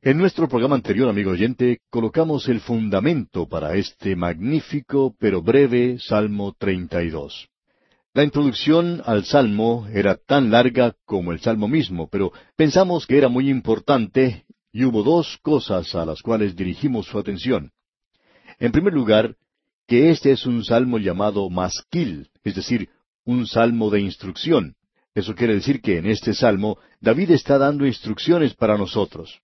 En nuestro programa anterior, amigo oyente, colocamos el fundamento para este magnífico pero breve Salmo 32. La introducción al Salmo era tan larga como el Salmo mismo, pero pensamos que era muy importante y hubo dos cosas a las cuales dirigimos su atención. En primer lugar, que este es un salmo llamado masquil, es decir, un salmo de instrucción. Eso quiere decir que en este salmo David está dando instrucciones para nosotros.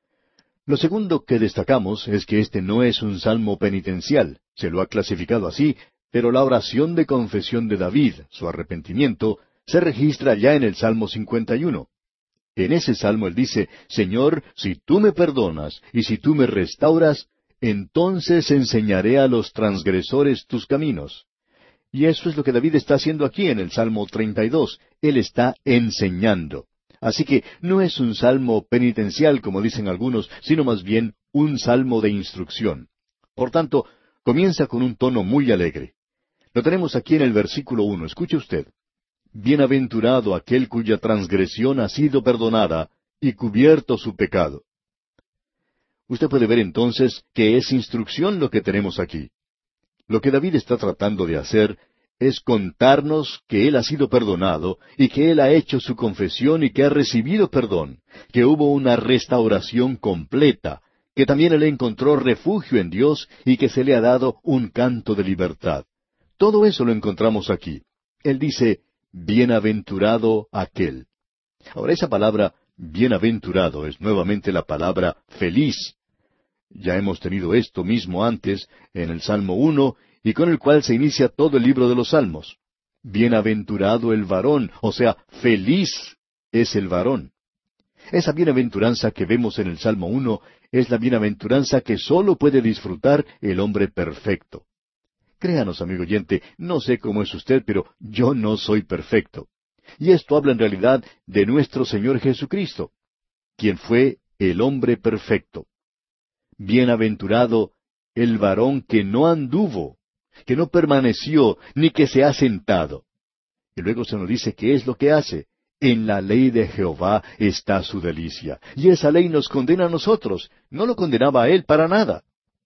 Lo segundo que destacamos es que este no es un salmo penitencial, se lo ha clasificado así, pero la oración de confesión de David, su arrepentimiento, se registra ya en el Salmo 51. En ese salmo él dice, Señor, si tú me perdonas y si tú me restauras, entonces enseñaré a los transgresores tus caminos. Y eso es lo que David está haciendo aquí en el Salmo 32. Él está enseñando. Así que no es un salmo penitencial, como dicen algunos, sino más bien un salmo de instrucción. Por tanto, comienza con un tono muy alegre. Lo tenemos aquí en el versículo 1. Escuche usted. Bienaventurado aquel cuya transgresión ha sido perdonada y cubierto su pecado. Usted puede ver entonces que es instrucción lo que tenemos aquí. Lo que David está tratando de hacer es contarnos que él ha sido perdonado y que él ha hecho su confesión y que ha recibido perdón, que hubo una restauración completa, que también él encontró refugio en Dios y que se le ha dado un canto de libertad. Todo eso lo encontramos aquí. Él dice, bienaventurado aquel. Ahora esa palabra bienaventurado es nuevamente la palabra feliz. Ya hemos tenido esto mismo antes en el Salmo 1 y con el cual se inicia todo el libro de los Salmos. Bienaventurado el varón, o sea, feliz es el varón. Esa bienaventuranza que vemos en el Salmo 1 es la bienaventuranza que sólo puede disfrutar el hombre perfecto. Créanos, amigo oyente, no sé cómo es usted, pero yo no soy perfecto. Y esto habla en realidad de nuestro Señor Jesucristo, quien fue el hombre perfecto. Bienaventurado el varón que no anduvo, que no permaneció, ni que se ha sentado. Y luego se nos dice qué es lo que hace. En la ley de Jehová está su delicia. Y esa ley nos condena a nosotros. No lo condenaba a él para nada.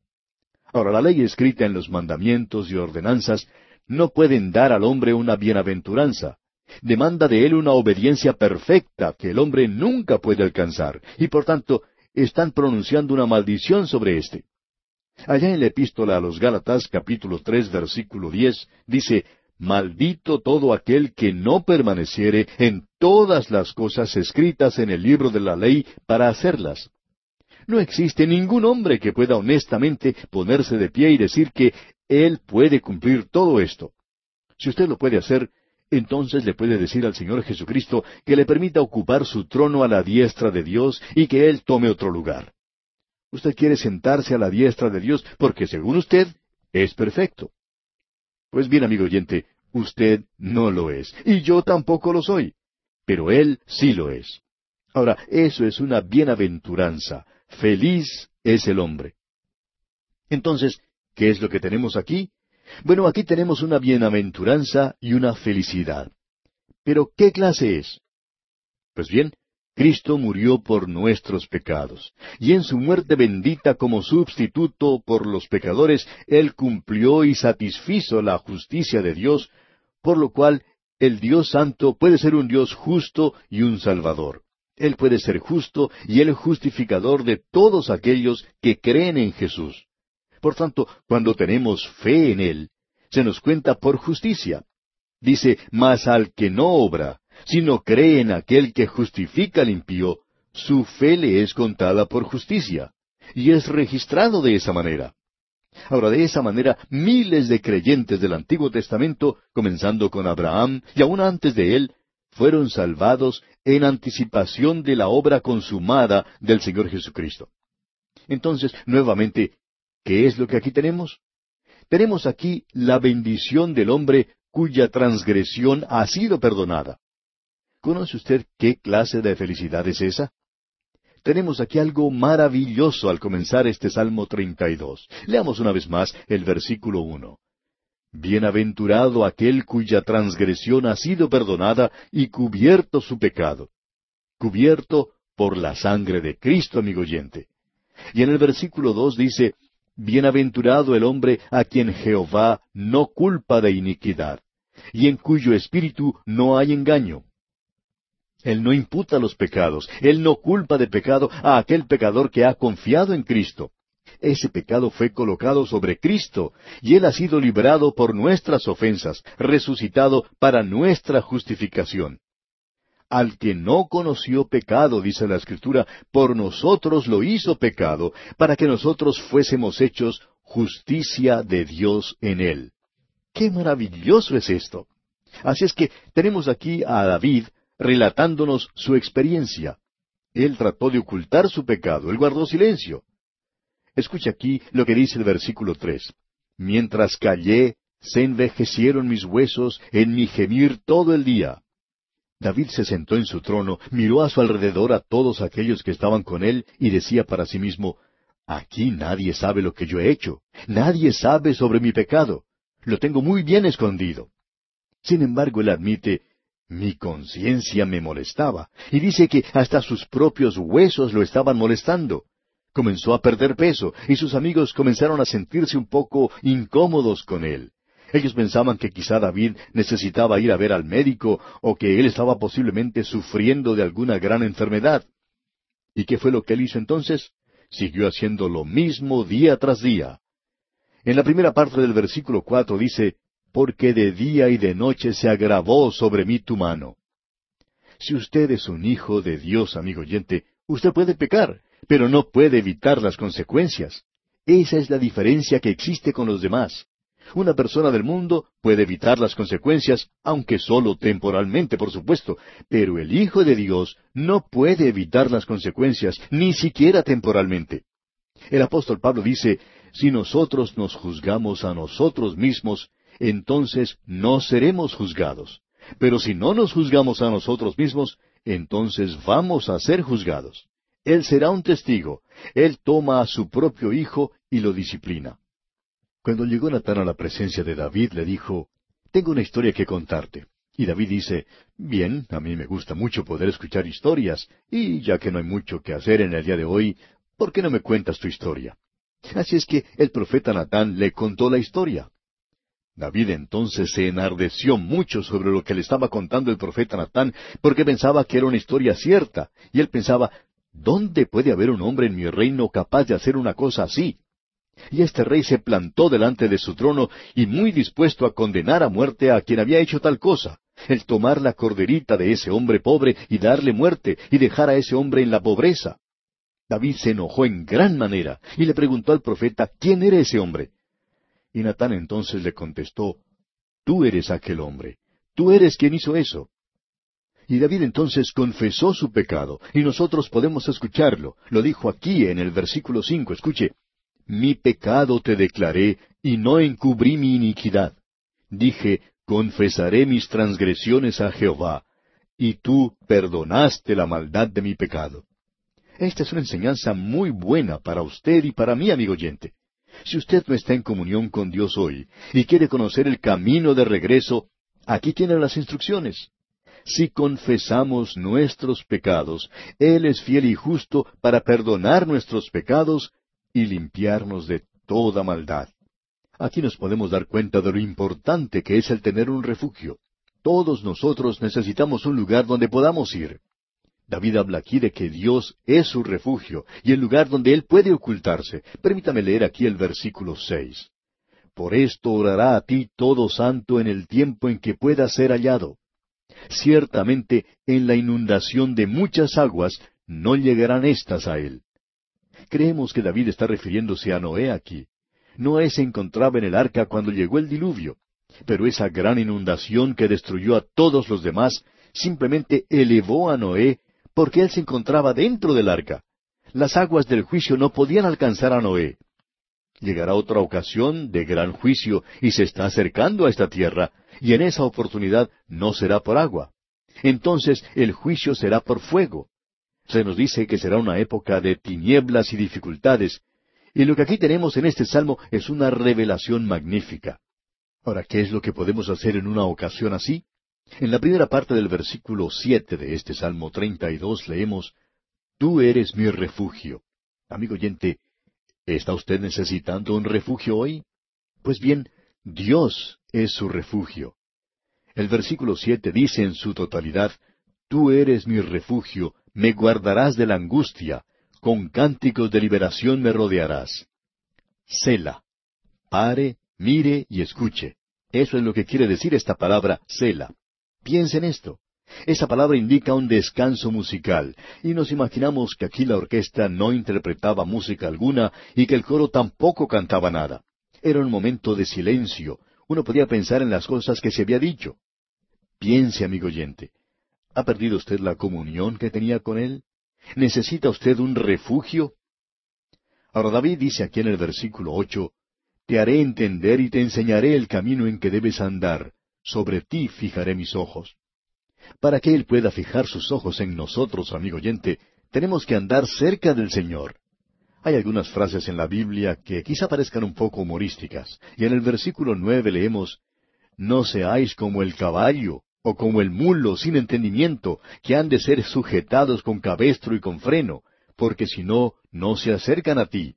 Ahora, la ley escrita en los mandamientos y ordenanzas no pueden dar al hombre una bienaventuranza. Demanda de él una obediencia perfecta que el hombre nunca puede alcanzar. Y por tanto, están pronunciando una maldición sobre éste. Allá en la epístola a los Gálatas, capítulo 3, versículo 10, dice, Maldito todo aquel que no permaneciere en todas las cosas escritas en el libro de la ley para hacerlas. No existe ningún hombre que pueda honestamente ponerse de pie y decir que él puede cumplir todo esto. Si usted lo puede hacer, entonces le puede decir al Señor Jesucristo que le permita ocupar su trono a la diestra de Dios y que Él tome otro lugar. Usted quiere sentarse a la diestra de Dios porque, según usted, es perfecto. Pues bien, amigo oyente, usted no lo es, y yo tampoco lo soy, pero Él sí lo es. Ahora, eso es una bienaventuranza. Feliz es el hombre. Entonces, ¿qué es lo que tenemos aquí? Bueno, aquí tenemos una bienaventuranza y una felicidad. ¿Pero qué clase es? Pues bien, Cristo murió por nuestros pecados, y en su muerte bendita como sustituto por los pecadores, Él cumplió y satisfizo la justicia de Dios, por lo cual el Dios Santo puede ser un Dios justo y un Salvador. Él puede ser justo y el justificador de todos aquellos que creen en Jesús. Por tanto, cuando tenemos fe en Él, se nos cuenta por justicia. Dice, mas al que no obra, sino cree en aquel que justifica al impío, su fe le es contada por justicia, y es registrado de esa manera. Ahora, de esa manera, miles de creyentes del Antiguo Testamento, comenzando con Abraham y aún antes de él, fueron salvados en anticipación de la obra consumada del Señor Jesucristo. Entonces, nuevamente, ¿qué es lo que aquí tenemos? Tenemos aquí la bendición del hombre cuya transgresión ha sido perdonada. ¿Conoce usted qué clase de felicidad es esa? Tenemos aquí algo maravilloso al comenzar este Salmo 32. Leamos una vez más el versículo 1. Bienaventurado aquel cuya transgresión ha sido perdonada y cubierto su pecado. Cubierto por la sangre de Cristo, amigo oyente. Y en el versículo 2 dice, Bienaventurado el hombre a quien Jehová no culpa de iniquidad, y en cuyo espíritu no hay engaño. Él no imputa los pecados, Él no culpa de pecado a aquel pecador que ha confiado en Cristo. Ese pecado fue colocado sobre Cristo, y Él ha sido librado por nuestras ofensas, resucitado para nuestra justificación. Al que no conoció pecado, dice la Escritura, por nosotros lo hizo pecado, para que nosotros fuésemos hechos justicia de Dios en él. ¡Qué maravilloso es esto! Así es que tenemos aquí a David relatándonos su experiencia. Él trató de ocultar su pecado, él guardó silencio. Escucha aquí lo que dice el versículo 3. Mientras callé, se envejecieron mis huesos en mi gemir todo el día. David se sentó en su trono, miró a su alrededor a todos aquellos que estaban con él y decía para sí mismo, aquí nadie sabe lo que yo he hecho, nadie sabe sobre mi pecado, lo tengo muy bien escondido. Sin embargo, él admite, mi conciencia me molestaba, y dice que hasta sus propios huesos lo estaban molestando. Comenzó a perder peso, y sus amigos comenzaron a sentirse un poco incómodos con él. Ellos pensaban que quizá David necesitaba ir a ver al médico o que él estaba posiblemente sufriendo de alguna gran enfermedad. ¿Y qué fue lo que él hizo entonces? Siguió haciendo lo mismo día tras día. En la primera parte del versículo 4 dice, porque de día y de noche se agravó sobre mí tu mano. Si usted es un hijo de Dios, amigo oyente, usted puede pecar, pero no puede evitar las consecuencias. Esa es la diferencia que existe con los demás. Una persona del mundo puede evitar las consecuencias, aunque solo temporalmente, por supuesto, pero el Hijo de Dios no puede evitar las consecuencias, ni siquiera temporalmente. El apóstol Pablo dice, si nosotros nos juzgamos a nosotros mismos, entonces no seremos juzgados. Pero si no nos juzgamos a nosotros mismos, entonces vamos a ser juzgados. Él será un testigo. Él toma a su propio hijo y lo disciplina. Cuando llegó Natán a la presencia de David, le dijo, tengo una historia que contarte. Y David dice, bien, a mí me gusta mucho poder escuchar historias, y ya que no hay mucho que hacer en el día de hoy, ¿por qué no me cuentas tu historia? Así es que el profeta Natán le contó la historia. David entonces se enardeció mucho sobre lo que le estaba contando el profeta Natán, porque pensaba que era una historia cierta, y él pensaba, ¿dónde puede haber un hombre en mi reino capaz de hacer una cosa así? Y este rey se plantó delante de su trono y muy dispuesto a condenar a muerte a quien había hecho tal cosa, el tomar la corderita de ese hombre pobre y darle muerte y dejar a ese hombre en la pobreza. David se enojó en gran manera y le preguntó al profeta quién era ese hombre. Y Natán entonces le contestó, tú eres aquel hombre, tú eres quien hizo eso. Y David entonces confesó su pecado, y nosotros podemos escucharlo. Lo dijo aquí en el versículo 5, escuche, mi pecado te declaré, y no encubrí mi iniquidad. Dije, confesaré mis transgresiones a Jehová, y tú perdonaste la maldad de mi pecado. Esta es una enseñanza muy buena para usted y para mí, amigo oyente. Si usted no está en comunión con Dios hoy, y quiere conocer el camino de regreso, aquí tiene las instrucciones. Si confesamos nuestros pecados, Él es fiel y justo para perdonar nuestros pecados y limpiarnos de toda maldad. Aquí nos podemos dar cuenta de lo importante que es el tener un refugio. Todos nosotros necesitamos un lugar donde podamos ir. David habla aquí de que Dios es su refugio y el lugar donde Él puede ocultarse. Permítame leer aquí el versículo 6. Por esto orará a ti todo santo en el tiempo en que pueda ser hallado. Ciertamente en la inundación de muchas aguas no llegarán éstas a él. Creemos que David está refiriéndose a Noé aquí. Noé se encontraba en el arca cuando llegó el diluvio, pero esa gran inundación que destruyó a todos los demás simplemente elevó a Noé porque él se encontraba dentro del arca. Las aguas del juicio no podían alcanzar a Noé. Llegará otra ocasión de gran juicio y se está acercando a esta tierra, y en esa oportunidad no será por agua. Entonces el juicio será por fuego. Se nos dice que será una época de tinieblas y dificultades, y lo que aquí tenemos en este salmo es una revelación magnífica. Ahora, ¿qué es lo que podemos hacer en una ocasión así? En la primera parte del versículo 7 de este Salmo 32 leemos, Tú eres mi refugio. Amigo oyente, ¿está usted necesitando un refugio hoy? Pues bien, Dios es su refugio. El versículo 7 dice en su totalidad, Tú eres mi refugio, me guardarás de la angustia, con cánticos de liberación me rodearás. Sela. Pare, mire y escuche. Eso es lo que quiere decir esta palabra, Sela. Piense en esto. Esa palabra indica un descanso musical, y nos imaginamos que aquí la orquesta no interpretaba música alguna y que el coro tampoco cantaba nada. Era un momento de silencio. Uno podía pensar en las cosas que se había dicho. Piense, amigo oyente. ¿Ha perdido usted la comunión que tenía con Él? ¿Necesita usted un refugio? Ahora David dice aquí en el versículo 8, Te haré entender y te enseñaré el camino en que debes andar. Sobre ti fijaré mis ojos. Para que Él pueda fijar sus ojos en nosotros, amigo oyente, tenemos que andar cerca del Señor. Hay algunas frases en la Biblia que quizá parezcan un poco humorísticas, y en el versículo 9 leemos, No seáis como el caballo, o como el mulo sin entendimiento, que han de ser sujetados con cabestro y con freno, porque si no, no se acercan a ti.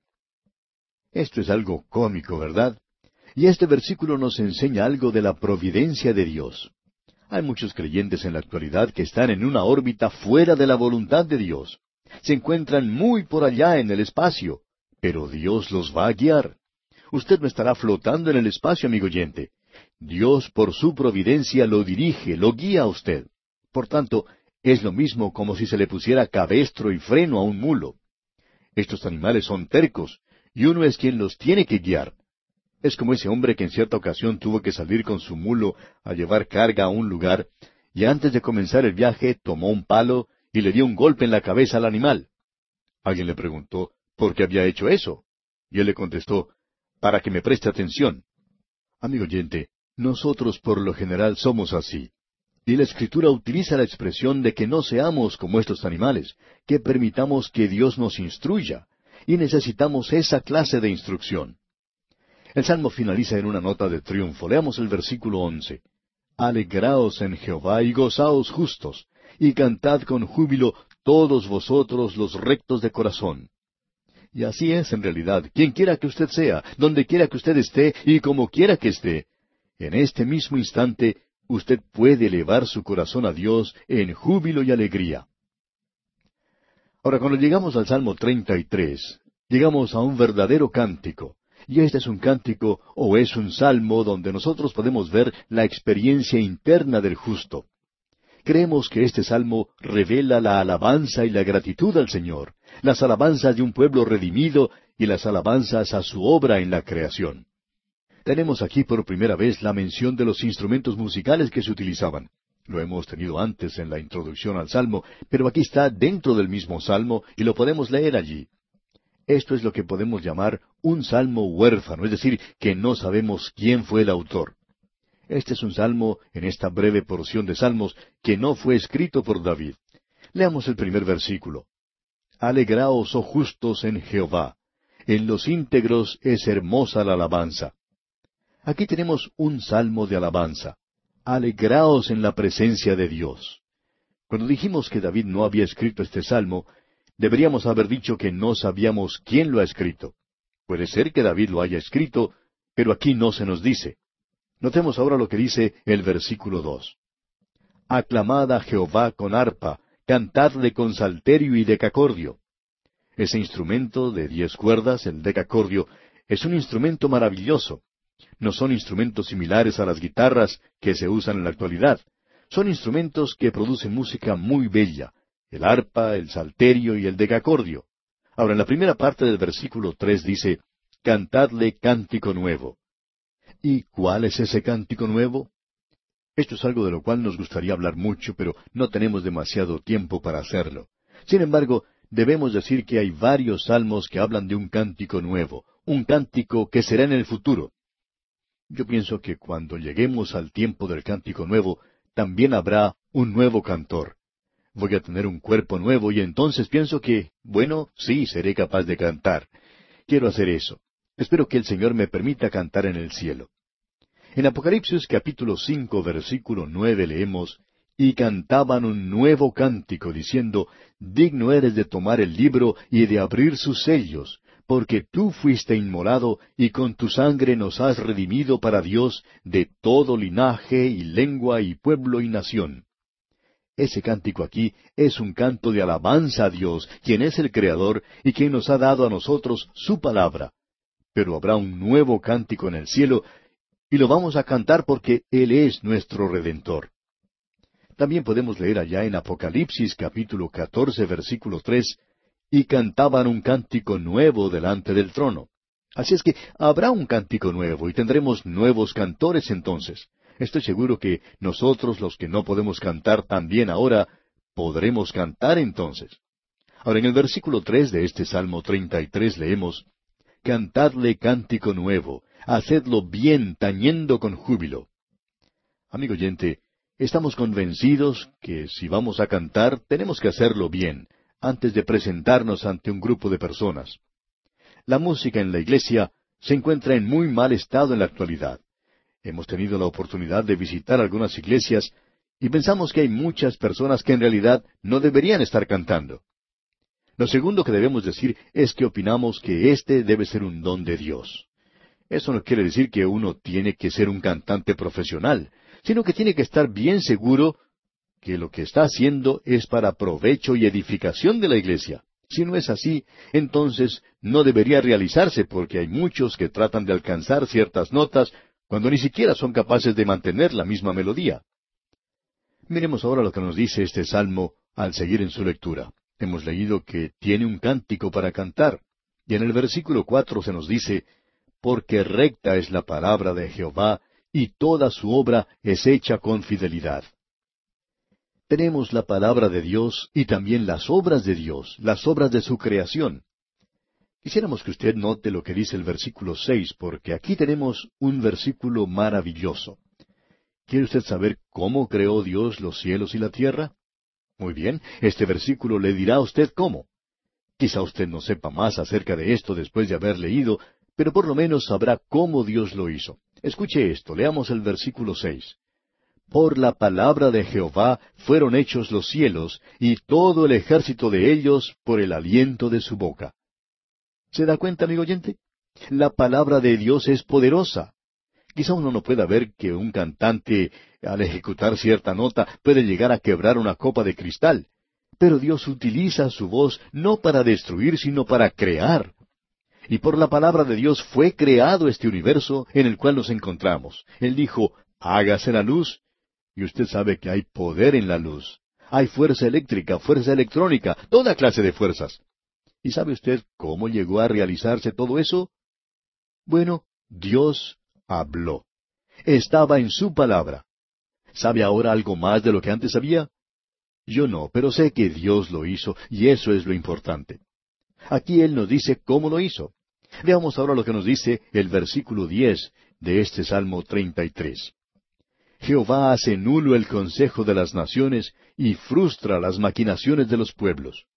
Esto es algo cómico, ¿verdad? Y este versículo nos enseña algo de la providencia de Dios. Hay muchos creyentes en la actualidad que están en una órbita fuera de la voluntad de Dios. Se encuentran muy por allá en el espacio, pero Dios los va a guiar. Usted no estará flotando en el espacio, amigo oyente. Dios por su providencia lo dirige, lo guía a usted. Por tanto, es lo mismo como si se le pusiera cabestro y freno a un mulo. Estos animales son tercos, y uno es quien los tiene que guiar. Es como ese hombre que en cierta ocasión tuvo que salir con su mulo a llevar carga a un lugar, y antes de comenzar el viaje tomó un palo y le dio un golpe en la cabeza al animal. Alguien le preguntó, ¿por qué había hecho eso? Y él le contestó, para que me preste atención. Amigo oyente, nosotros por lo general somos así. Y la Escritura utiliza la expresión de que no seamos como estos animales, que permitamos que Dios nos instruya, y necesitamos esa clase de instrucción. El Salmo finaliza en una nota de triunfo. Leamos el versículo 11. Alegraos en Jehová y gozaos justos, y cantad con júbilo todos vosotros los rectos de corazón. Y así es en realidad, quien quiera que usted sea, donde quiera que usted esté y como quiera que esté, en este mismo instante usted puede elevar su corazón a Dios en júbilo y alegría. Ahora, cuando llegamos al Salmo 33, llegamos a un verdadero cántico. Y este es un cántico o es un salmo donde nosotros podemos ver la experiencia interna del justo. Creemos que este salmo revela la alabanza y la gratitud al Señor, las alabanzas de un pueblo redimido y las alabanzas a su obra en la creación. Tenemos aquí por primera vez la mención de los instrumentos musicales que se utilizaban. Lo hemos tenido antes en la introducción al salmo, pero aquí está dentro del mismo salmo y lo podemos leer allí. Esto es lo que podemos llamar un salmo huérfano, es decir, que no sabemos quién fue el autor. Este es un salmo, en esta breve porción de salmos, que no fue escrito por David. Leamos el primer versículo. Alegraos, oh justos, en Jehová. En los íntegros es hermosa la alabanza. Aquí tenemos un salmo de alabanza. Alegraos en la presencia de Dios. Cuando dijimos que David no había escrito este salmo, deberíamos haber dicho que no sabíamos quién lo ha escrito. Puede ser que David lo haya escrito, pero aquí no se nos dice. Notemos ahora lo que dice el versículo 2. Aclamad a Jehová con arpa, cantadle con salterio y decacordio. Ese instrumento de 10 cuerdas, el decacordio, es un instrumento maravilloso. No son instrumentos similares a las guitarras que se usan en la actualidad. Son instrumentos que producen música muy bella, el arpa, el salterio y el decacordio. Ahora, en la primera parte del versículo 3 dice, Cantadle cántico nuevo. ¿Y cuál es ese cántico nuevo? Esto es algo de lo cual nos gustaría hablar mucho, pero no tenemos demasiado tiempo para hacerlo. Sin embargo, debemos decir que hay varios salmos que hablan de un cántico nuevo, un cántico que será en el futuro. Yo pienso que cuando lleguemos al tiempo del cántico nuevo, también habrá un nuevo cantor. Voy a tener un cuerpo nuevo y entonces pienso que, bueno, sí, seré capaz de cantar. Quiero hacer eso. Espero que el Señor me permita cantar en el cielo. En Apocalipsis capítulo 5, versículo 9 leemos, y cantaban un nuevo cántico, diciendo, Digno eres de tomar el libro y de abrir sus sellos, porque tú fuiste inmolado, y con tu sangre nos has redimido para Dios de todo linaje y lengua y pueblo y nación. Ese cántico aquí es un canto de alabanza a Dios, quien es el Creador y quien nos ha dado a nosotros su palabra. Pero habrá un nuevo cántico en el cielo, y lo vamos a cantar porque Él es nuestro Redentor. También podemos leer allá en Apocalipsis capítulo 14, versículo 3, y cantaban un cántico nuevo delante del trono. Así es que habrá un cántico nuevo y tendremos nuevos cantores entonces. Estoy seguro que nosotros, los que no podemos cantar tan bien ahora, podremos cantar entonces. Ahora, en el versículo 3 de este Salmo 33 leemos, Cantadle cántico nuevo, hacedlo bien tañendo con júbilo. Amigo oyente, estamos convencidos que si vamos a cantar, tenemos que hacerlo bien, antes de presentarnos ante un grupo de personas. La música en la iglesia se encuentra en muy mal estado en la actualidad. Hemos tenido la oportunidad de visitar algunas iglesias y pensamos que hay muchas personas que en realidad no deberían estar cantando. Lo segundo que debemos decir es que opinamos que este debe ser un don de Dios. Eso no quiere decir que uno tiene que ser un cantante profesional, sino que tiene que estar bien seguro que lo que está haciendo es para provecho y edificación de la iglesia. Si no es así, entonces no debería realizarse porque hay muchos que tratan de alcanzar ciertas notas cuando ni siquiera son capaces de mantener la misma melodía. Miremos ahora lo que nos dice este salmo al seguir en su lectura. Hemos leído que tiene un cántico para cantar, y en el versículo 4 se nos dice, Porque recta es la palabra de Jehová, y toda su obra es hecha con fidelidad. Tenemos la palabra de Dios y también las obras de Dios, las obras de su creación. Quisiéramos que usted note lo que dice el versículo 6, porque aquí tenemos un versículo maravilloso. ¿Quiere usted saber cómo creó Dios los cielos y la tierra? Muy bien, este versículo le dirá a usted cómo. Quizá usted no sepa más acerca de esto después de haber leído, pero por lo menos sabrá cómo Dios lo hizo. Escuche esto, leamos el versículo 6. Por la palabra de Jehová fueron hechos los cielos, y todo el ejército de ellos por el aliento de su boca. ¿Se da cuenta, amigo oyente? La palabra de Dios es poderosa. Quizá uno no pueda ver que un cantante, al ejecutar cierta nota, puede llegar a quebrar una copa de cristal. Pero Dios utiliza su voz no para destruir, sino para crear. Y por la palabra de Dios fue creado este universo en el cual nos encontramos. Él dijo, hágase la luz. Y usted sabe que hay poder en la luz. Hay fuerza eléctrica, fuerza electrónica, toda clase de fuerzas. ¿Y sabe usted cómo llegó a realizarse todo eso? Bueno, Dios habló. Estaba en su palabra. ¿Sabe ahora algo más de lo que antes sabía? Yo no, pero sé que Dios lo hizo, y eso es lo importante. Aquí Él nos dice cómo lo hizo. Veamos ahora lo que nos dice el versículo 10 de este Salmo 33. Jehová hace nulo el consejo de las naciones y frustra las maquinaciones de los pueblos.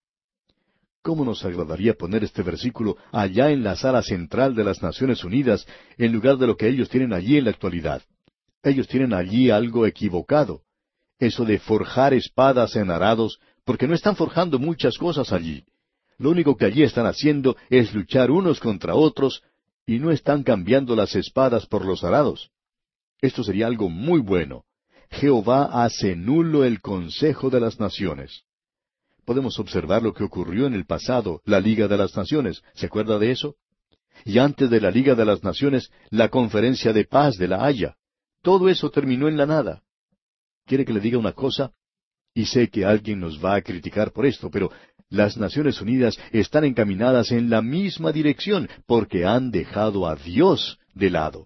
¿Cómo nos agradaría poner este versículo allá en la sala central de las Naciones Unidas, en lugar de lo que ellos tienen allí en la actualidad? Ellos tienen allí algo equivocado. Eso de forjar espadas en arados, porque no están forjando muchas cosas allí. Lo único que allí están haciendo es luchar unos contra otros, y no están cambiando las espadas por los arados. Esto sería algo muy bueno. Jehová hace nulo el consejo de las naciones. Podemos observar lo que ocurrió en el pasado, la Liga de las Naciones. ¿Se acuerda de eso? Y antes de la Liga de las Naciones, la Conferencia de Paz de La Haya. Todo eso terminó en la nada. ¿Quiere que le diga una cosa? Y sé que alguien nos va a criticar por esto, pero las Naciones Unidas están encaminadas en la misma dirección, porque han dejado a Dios de lado.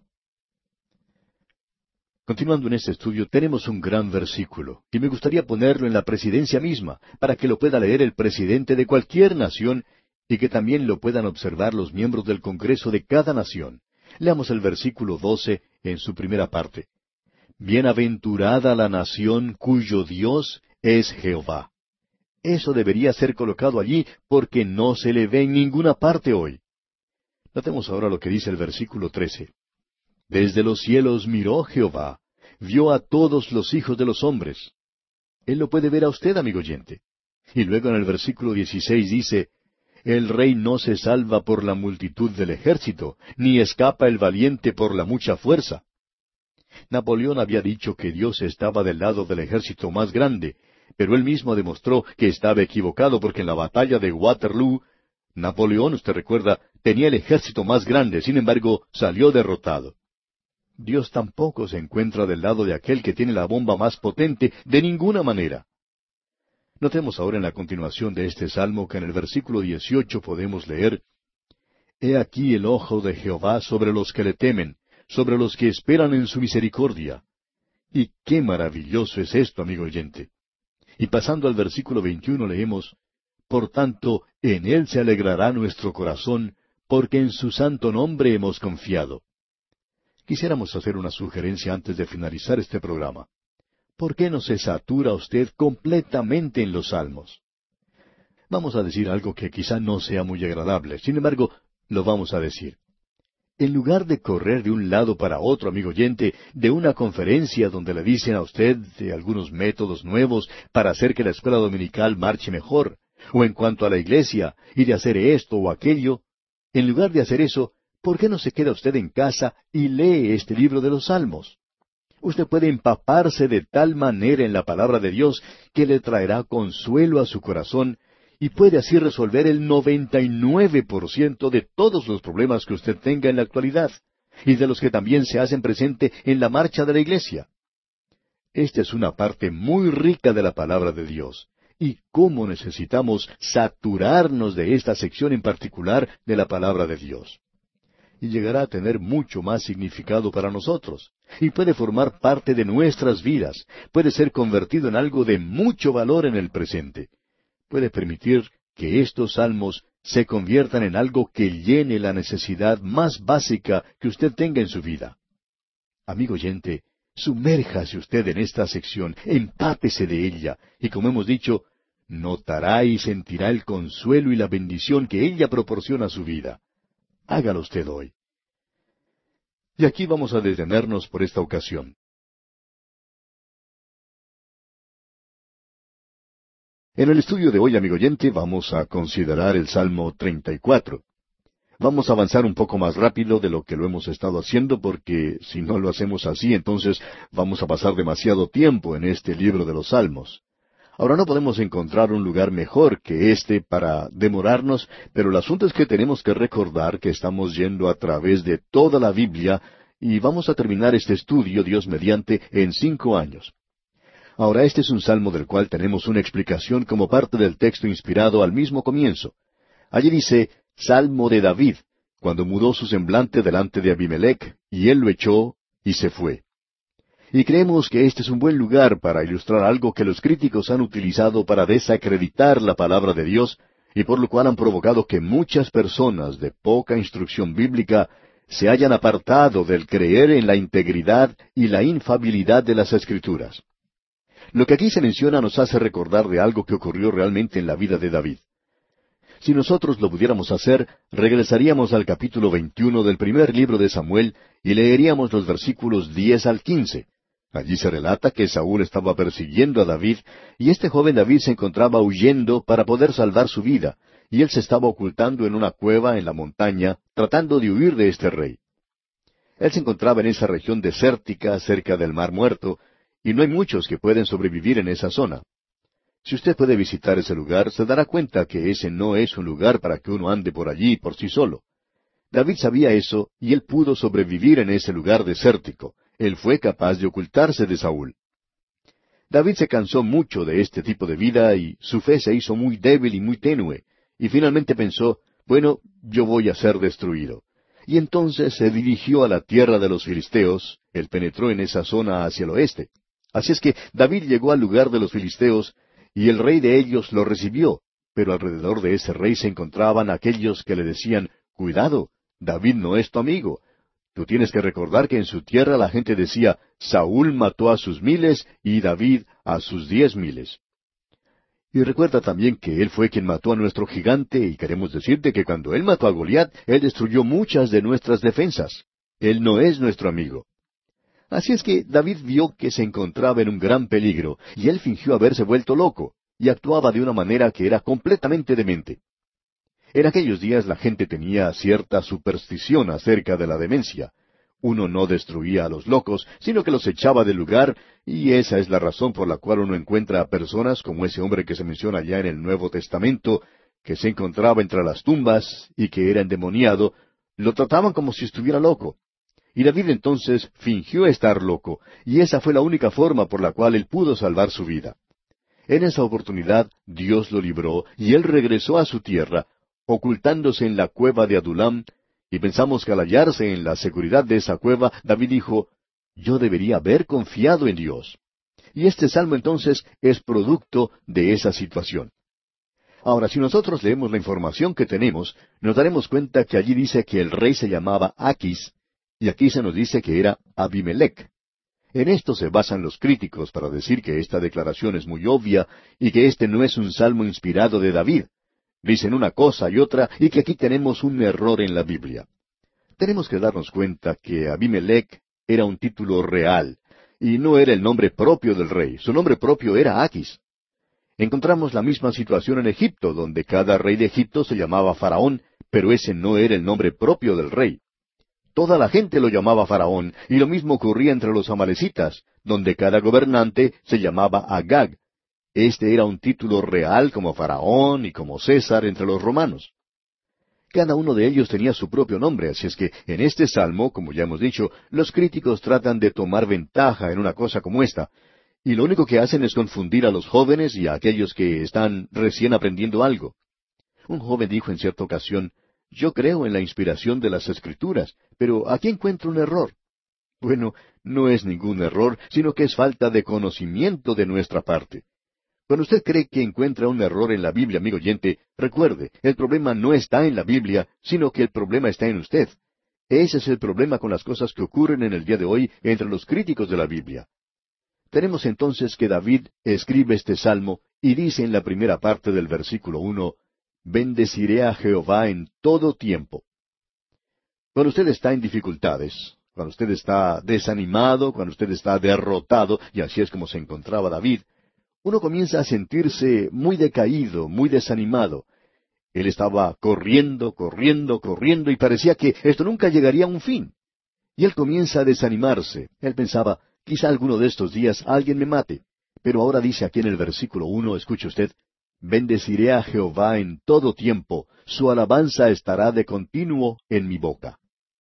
Continuando en este estudio, tenemos un gran versículo, y me gustaría ponerlo en la presidencia misma, para que lo pueda leer el presidente de cualquier nación, y que también lo puedan observar los miembros del Congreso de cada nación. Leamos el versículo 12 en su primera parte. Bienaventurada la nación cuyo Dios es Jehová. Eso debería ser colocado allí, porque no se le ve en ninguna parte hoy. Notemos ahora lo que dice el versículo 13. Desde los cielos miró Jehová, vio a todos los hijos de los hombres. Él lo puede ver a usted, amigo oyente. Y luego en el versículo 16 dice, el rey no se salva por la multitud del ejército, ni escapa el valiente por la mucha fuerza. Napoleón había dicho que Dios estaba del lado del ejército más grande, pero él mismo demostró que estaba equivocado porque en la batalla de Waterloo, Napoleón, usted recuerda, tenía el ejército más grande, sin embargo, salió derrotado. Dios tampoco se encuentra del lado de aquel que tiene la bomba más potente de ninguna manera. Notemos ahora en la continuación de este salmo que en el versículo 18 podemos leer, He aquí el ojo de Jehová sobre los que le temen, sobre los que esperan en su misericordia. Y qué maravilloso es esto, amigo oyente. Y pasando al versículo 21 leemos, Por tanto, en él se alegrará nuestro corazón, porque en su santo nombre hemos confiado. Quisiéramos hacer una sugerencia antes de finalizar este programa. ¿Por qué no se satura usted completamente en los salmos? Vamos a decir algo que quizá no sea muy agradable, sin embargo, lo vamos a decir. En lugar de correr de un lado para otro, amigo oyente, de una conferencia donde le dicen a usted de algunos métodos nuevos para hacer que la escuela dominical marche mejor, o en cuanto a la iglesia, y de hacer esto o aquello, en lugar de hacer eso, ¿por qué no se queda usted en casa y lee este libro de los Salmos? Usted puede empaparse de tal manera en la palabra de Dios que le traerá consuelo a su corazón y puede así resolver el 99% de todos los problemas que usted tenga en la actualidad y de los que también se hacen presente en la marcha de la iglesia. Esta es una parte muy rica de la palabra de Dios. Y cómo necesitamos saturarnos de esta sección en particular de la palabra de Dios. Y llegará a tener mucho más significado para nosotros, y puede formar parte de nuestras vidas, puede ser convertido en algo de mucho valor en el presente. Puede permitir que estos salmos se conviertan en algo que llene la necesidad más básica que usted tenga en su vida. Amigo oyente, sumérjase usted en esta sección, empápese de ella, y como hemos dicho, notará y sentirá el consuelo y la bendición que ella proporciona a su vida. Hágalo usted hoy. Y aquí vamos a detenernos por esta ocasión. En el estudio de hoy, amigo oyente, vamos a considerar el Salmo 34. Vamos a avanzar un poco más rápido de lo que lo hemos estado haciendo, porque si no lo hacemos así, entonces vamos a pasar demasiado tiempo en este libro de los Salmos. Ahora no podemos encontrar un lugar mejor que este para demorarnos, pero el asunto es que tenemos que recordar que estamos yendo a través de toda la Biblia y vamos a terminar este estudio, Dios mediante, en 5 años. Ahora este es un salmo del cual tenemos una explicación como parte del texto inspirado al mismo comienzo. Allí dice, Salmo de David, cuando mudó su semblante delante de Abimelech, y él lo echó y se fue. Y creemos que este es un buen lugar para ilustrar algo que los críticos han utilizado para desacreditar la palabra de Dios, y por lo cual han provocado que muchas personas de poca instrucción bíblica se hayan apartado del creer en la integridad y la infabilidad de las Escrituras. Lo que aquí se menciona nos hace recordar de algo que ocurrió realmente en la vida de David. Si nosotros lo pudiéramos hacer, regresaríamos al capítulo 21 del primer libro de Samuel y leeríamos los versículos 10 al 15. Allí se relata que Saúl estaba persiguiendo a David, y este joven David se encontraba huyendo para poder salvar su vida, y él se estaba ocultando en una cueva en la montaña, tratando de huir de este rey. Él se encontraba en esa región desértica, cerca del Mar Muerto, y no hay muchos que pueden sobrevivir en esa zona. Si usted puede visitar ese lugar, se dará cuenta que ese no es un lugar para que uno ande por allí por sí solo. David sabía eso, y él pudo sobrevivir en ese lugar desértico. Él fue capaz de ocultarse de Saúl. David se cansó mucho de este tipo de vida y su fe se hizo muy débil y muy tenue, y finalmente pensó, bueno, yo voy a ser destruido. Y entonces se dirigió a la tierra de los filisteos, él penetró en esa zona hacia el oeste. Así es que David llegó al lugar de los filisteos, y el rey de ellos lo recibió, pero alrededor de ese rey se encontraban aquellos que le decían, cuidado, David no es tu amigo. Tú tienes que recordar que en su tierra la gente decía, Saúl mató a sus 1000 y David a sus 10,000. Y recuerda también que él fue quien mató a nuestro gigante, y queremos decirte que cuando él mató a Goliat, él destruyó muchas de nuestras defensas. Él no es nuestro amigo. Así es que David vio que se encontraba en un gran peligro, y él fingió haberse vuelto loco, y actuaba de una manera que era completamente demente. En aquellos días la gente tenía cierta superstición acerca de la demencia. Uno no destruía a los locos, sino que los echaba del lugar, y esa es la razón por la cual uno encuentra a personas como ese hombre que se menciona ya en el Nuevo Testamento, que se encontraba entre las tumbas y que era endemoniado, lo trataban como si estuviera loco. Y David entonces fingió estar loco, y esa fue la única forma por la cual él pudo salvar su vida. En esa oportunidad Dios lo libró, y él regresó a su tierra, ocultándose en la cueva de Adulam, y pensamos que al hallarse en la seguridad de esa cueva, David dijo, yo debería haber confiado en Dios. Y este salmo entonces es producto de esa situación. Ahora, si nosotros leemos la información que tenemos, nos daremos cuenta que allí dice que el rey se llamaba Aquis, y aquí se nos dice que era Abimelech. En esto se basan los críticos para decir que esta declaración es muy obvia y que este no es un salmo inspirado de David. Dicen una cosa y otra y que aquí tenemos un error en la Biblia. Tenemos que darnos cuenta que Abimelech era un título real y no era el nombre propio del rey. Su nombre propio era Aquis. Encontramos la misma situación en Egipto, donde cada rey de Egipto se llamaba Faraón, pero ese no era el nombre propio del rey. Toda la gente lo llamaba Faraón, y lo mismo ocurría entre los amalecitas, donde cada gobernante se llamaba Agag. Este era un título real como Faraón y como César entre los romanos. Cada uno de ellos tenía su propio nombre, así es que en este salmo, como ya hemos dicho, los críticos tratan de tomar ventaja en una cosa como esta, y lo único que hacen es confundir a los jóvenes y a aquellos que están recién aprendiendo algo. Un joven dijo en cierta ocasión, yo creo en la inspiración de las Escrituras, pero aquí encuentro un error. Bueno, no es ningún error, sino que es falta de conocimiento de nuestra parte. Cuando usted cree que encuentra un error en la Biblia, amigo oyente, recuerde, el problema no está en la Biblia, sino que el problema está en usted. Ese es el problema con las cosas que ocurren en el día de hoy entre los críticos de la Biblia. Tenemos entonces que David escribe este salmo y dice en la primera parte del versículo 1, bendeciré a Jehová en todo tiempo. Cuando usted está en dificultades, cuando usted está desanimado, cuando usted está derrotado, y así es como se encontraba David, uno comienza a sentirse muy decaído, muy desanimado. Él estaba corriendo, corriendo, corriendo, y parecía que esto nunca llegaría a un fin. Y él comienza a desanimarse. Él pensaba, quizá alguno de estos días alguien me mate. Pero ahora dice aquí en el versículo 1, escuche usted, bendeciré a Jehová en todo tiempo, su alabanza estará de continuo en mi boca.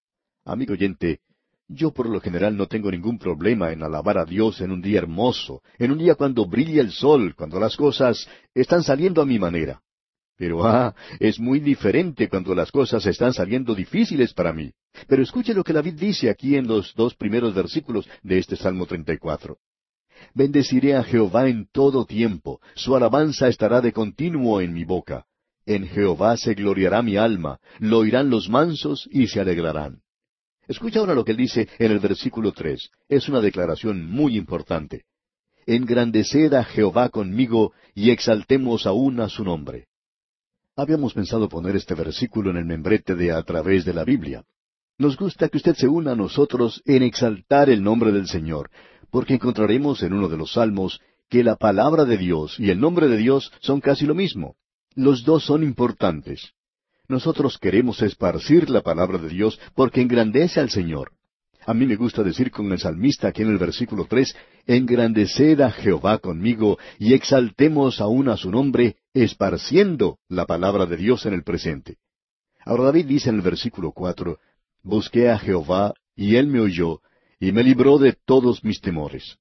Amigo oyente, yo por lo general no tengo ningún problema en alabar a Dios en un día hermoso, en un día cuando brilla el sol, cuando las cosas están saliendo a mi manera. Pero es muy diferente cuando las cosas están saliendo difíciles para mí. Pero escuche lo que David dice aquí en los 2 primeros versículos de este Salmo 34. Bendeciré a Jehová en todo tiempo, su alabanza estará de continuo en mi boca. En Jehová se gloriará mi alma, lo oirán los mansos y se alegrarán. Escucha ahora lo que él dice en el versículo 3. Es una declaración muy importante. Engrandeced a Jehová conmigo y exaltemos aún a su nombre. Habíamos pensado poner este versículo en el membrete de A través de la Biblia. Nos gusta que usted se una a nosotros en exaltar el nombre del Señor, porque encontraremos en uno de los salmos que la palabra de Dios y el nombre de Dios son casi lo mismo. Los dos son importantes. Nosotros queremos esparcir la palabra de Dios porque engrandece al Señor. A mí me gusta decir con el salmista aquí en el versículo 3, engrandeced a Jehová conmigo y exaltemos aún a su nombre, esparciendo la palabra de Dios en el presente. Ahora David dice en el versículo 4, busqué a Jehová y él me oyó y me libró de todos mis temores.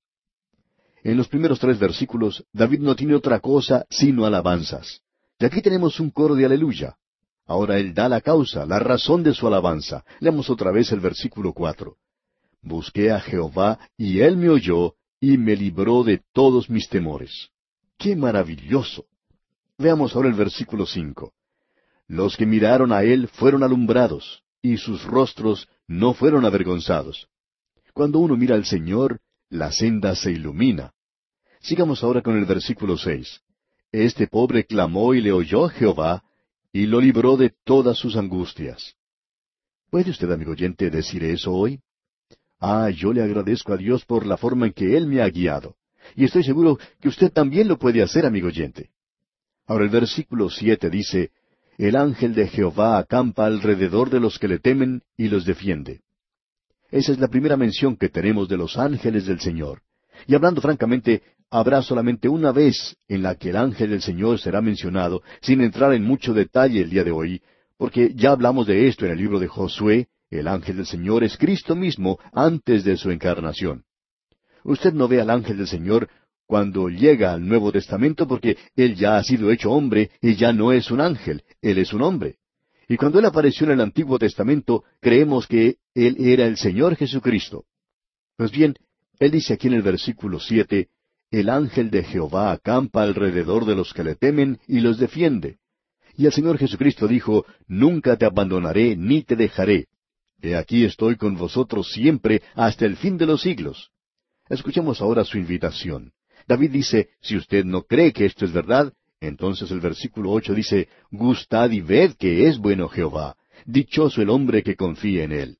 En los primeros 3 versículos, David no tiene otra cosa sino alabanzas. Y aquí tenemos un coro de aleluya. Ahora él da la causa, la razón de su alabanza. Leamos otra vez el versículo 4. Busqué a Jehová, y él me oyó, y me libró de todos mis temores. ¡Qué maravilloso! Veamos ahora el versículo 5. Los que miraron a él fueron alumbrados, y sus rostros no fueron avergonzados. Cuando uno mira al Señor, la senda se ilumina. Sigamos ahora con el versículo 6. Este pobre clamó y le oyó Jehová, y lo libró de todas sus angustias. ¿Puede usted, amigo oyente, decir eso hoy? Yo le agradezco a Dios por la forma en que Él me ha guiado. Y estoy seguro que usted también lo puede hacer, amigo oyente. Ahora el versículo 7 dice, el ángel de Jehová acampa alrededor de los que le temen y los defiende. Esa es la primera mención que tenemos de los ángeles del Señor. Y hablando francamente, habrá solamente una vez en la que el ángel del Señor será mencionado, sin entrar en mucho detalle el día de hoy, porque ya hablamos de esto en el libro de Josué. El ángel del Señor es Cristo mismo antes de su encarnación. Usted no ve al ángel del Señor cuando llega al Nuevo Testamento porque Él ya ha sido hecho hombre y ya no es un ángel, Él es un hombre. Y cuando Él apareció en el Antiguo Testamento, creemos que Él era el Señor Jesucristo. Pues bien, Él dice aquí en el versículo 7, el ángel de Jehová acampa alrededor de los que le temen y los defiende. Y el Señor Jesucristo dijo, nunca te abandonaré ni te dejaré. He aquí estoy con vosotros siempre hasta el fin de los siglos. Escuchemos ahora su invitación. David dice, si usted no cree que esto es verdad, entonces el versículo 8 dice, gustad y ved que es bueno Jehová, dichoso el hombre que confía en él.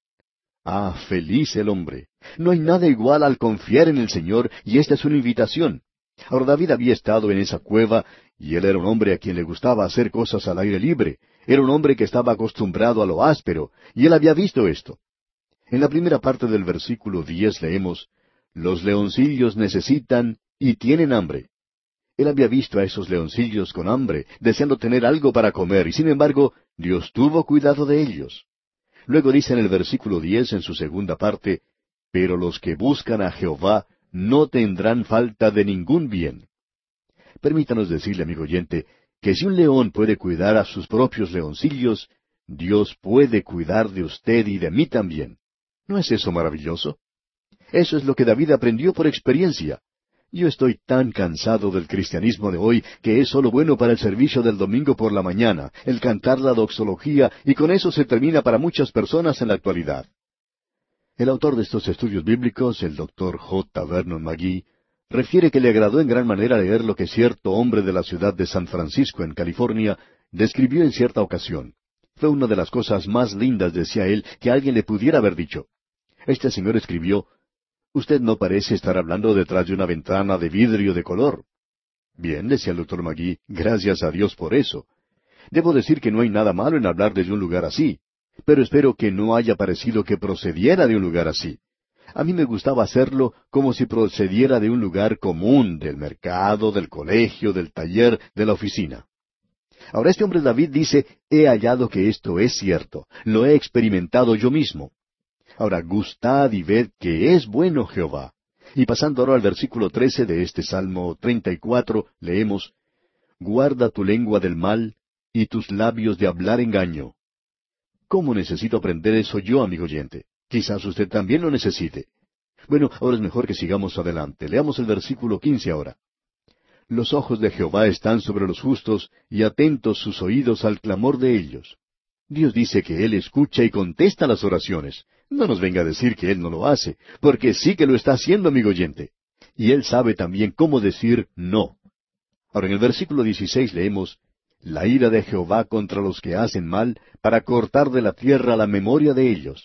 Feliz el hombre. No hay nada igual al confiar en el Señor, y esta es una invitación. Ahora David había estado en esa cueva, y él era un hombre a quien le gustaba hacer cosas al aire libre. Era un hombre que estaba acostumbrado a lo áspero, y él había visto esto. En la primera parte del versículo 10 leemos, los leoncillos necesitan y tienen hambre. Él había visto a esos leoncillos con hambre, deseando tener algo para comer, y sin embargo, Dios tuvo cuidado de ellos. Luego dice en el versículo 10, en su segunda parte, pero los que buscan a Jehová no tendrán falta de ningún bien. Permítanos decirle, amigo oyente, que si un león puede cuidar a sus propios leoncillos, Dios puede cuidar de usted y de mí también. ¿No es eso maravilloso? Eso es lo que David aprendió por experiencia. Yo estoy tan cansado del cristianismo de hoy que es solo bueno para el servicio del domingo por la mañana, el cantar la doxología, y con eso se termina para muchas personas en la actualidad. El autor de estos estudios bíblicos, el Dr. J. Vernon McGee, refiere que le agradó en gran manera leer lo que cierto hombre de la ciudad de San Francisco, en California, describió en cierta ocasión. Fue una de las cosas más lindas, decía él, que alguien le pudiera haber dicho. Este señor escribió, usted no parece estar hablando detrás de una ventana de vidrio de color. Bien, decía el doctor McGee, gracias a Dios por eso. Debo decir que no hay nada malo en hablar desde un lugar así, pero espero que no haya parecido que procediera de un lugar así. A mí me gustaba hacerlo como si procediera de un lugar común, del mercado, del colegio, del taller, de la oficina. Ahora este hombre David dice, he hallado que esto es cierto, lo he experimentado yo mismo. Ahora, gustad y ved que es bueno Jehová. Y pasando ahora al versículo 13 de este Salmo 34, leemos, guarda tu lengua del mal y tus labios de hablar engaño. ¿Cómo necesito aprender eso yo, amigo oyente? Quizás usted también lo necesite. Bueno, ahora es mejor que sigamos adelante. Leamos el versículo 15 ahora. Los ojos de Jehová están sobre los justos, y atentos sus oídos al clamor de ellos. Dios dice que Él escucha y contesta las oraciones. No nos venga a decir que Él no lo hace, porque sí que lo está haciendo, amigo oyente. Y Él sabe también cómo decir no. Ahora en el versículo 16 leemos, la ira de Jehová contra los que hacen mal, para cortar de la tierra la memoria de ellos.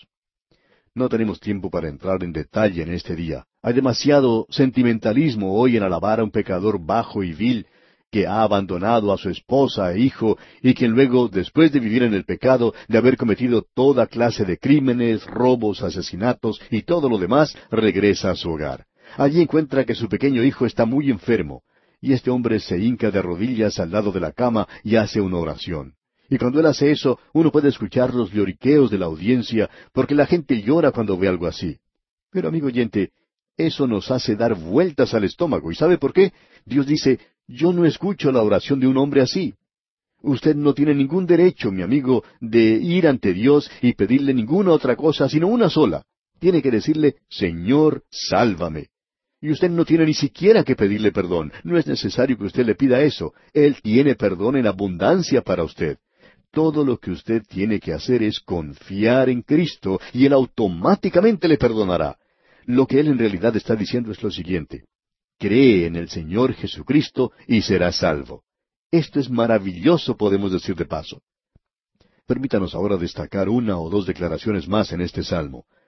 No tenemos tiempo para entrar en detalle en este día. Hay demasiado sentimentalismo hoy en alabar a un pecador bajo y vil, que ha abandonado a su esposa e hijo, y quien luego, después de vivir en el pecado, de haber cometido toda clase de crímenes, robos, asesinatos y todo lo demás, regresa a su hogar. Allí encuentra que su pequeño hijo está muy enfermo, y este hombre se hinca de rodillas al lado de la cama y hace una oración. Y cuando él hace eso, uno puede escuchar los lloriqueos de la audiencia, porque la gente llora cuando ve algo así. Pero, amigo oyente, eso nos hace dar vueltas al estómago. ¿Y sabe por qué? Dios dice, yo no escucho la oración de un hombre así. Usted no tiene ningún derecho, mi amigo, de ir ante Dios y pedirle ninguna otra cosa, sino una sola. Tiene que decirle, Señor, sálvame. Y usted no tiene ni siquiera que pedirle perdón. No es necesario que usted le pida eso. Él tiene perdón en abundancia para usted. Todo lo que usted tiene que hacer es confiar en Cristo y Él automáticamente le perdonará. Lo que Él en realidad está diciendo es lo siguiente. Cree en el Señor Jesucristo y serás salvo. Esto es maravilloso, podemos decir de paso. Permítanos ahora destacar una o dos declaraciones más en este salmo.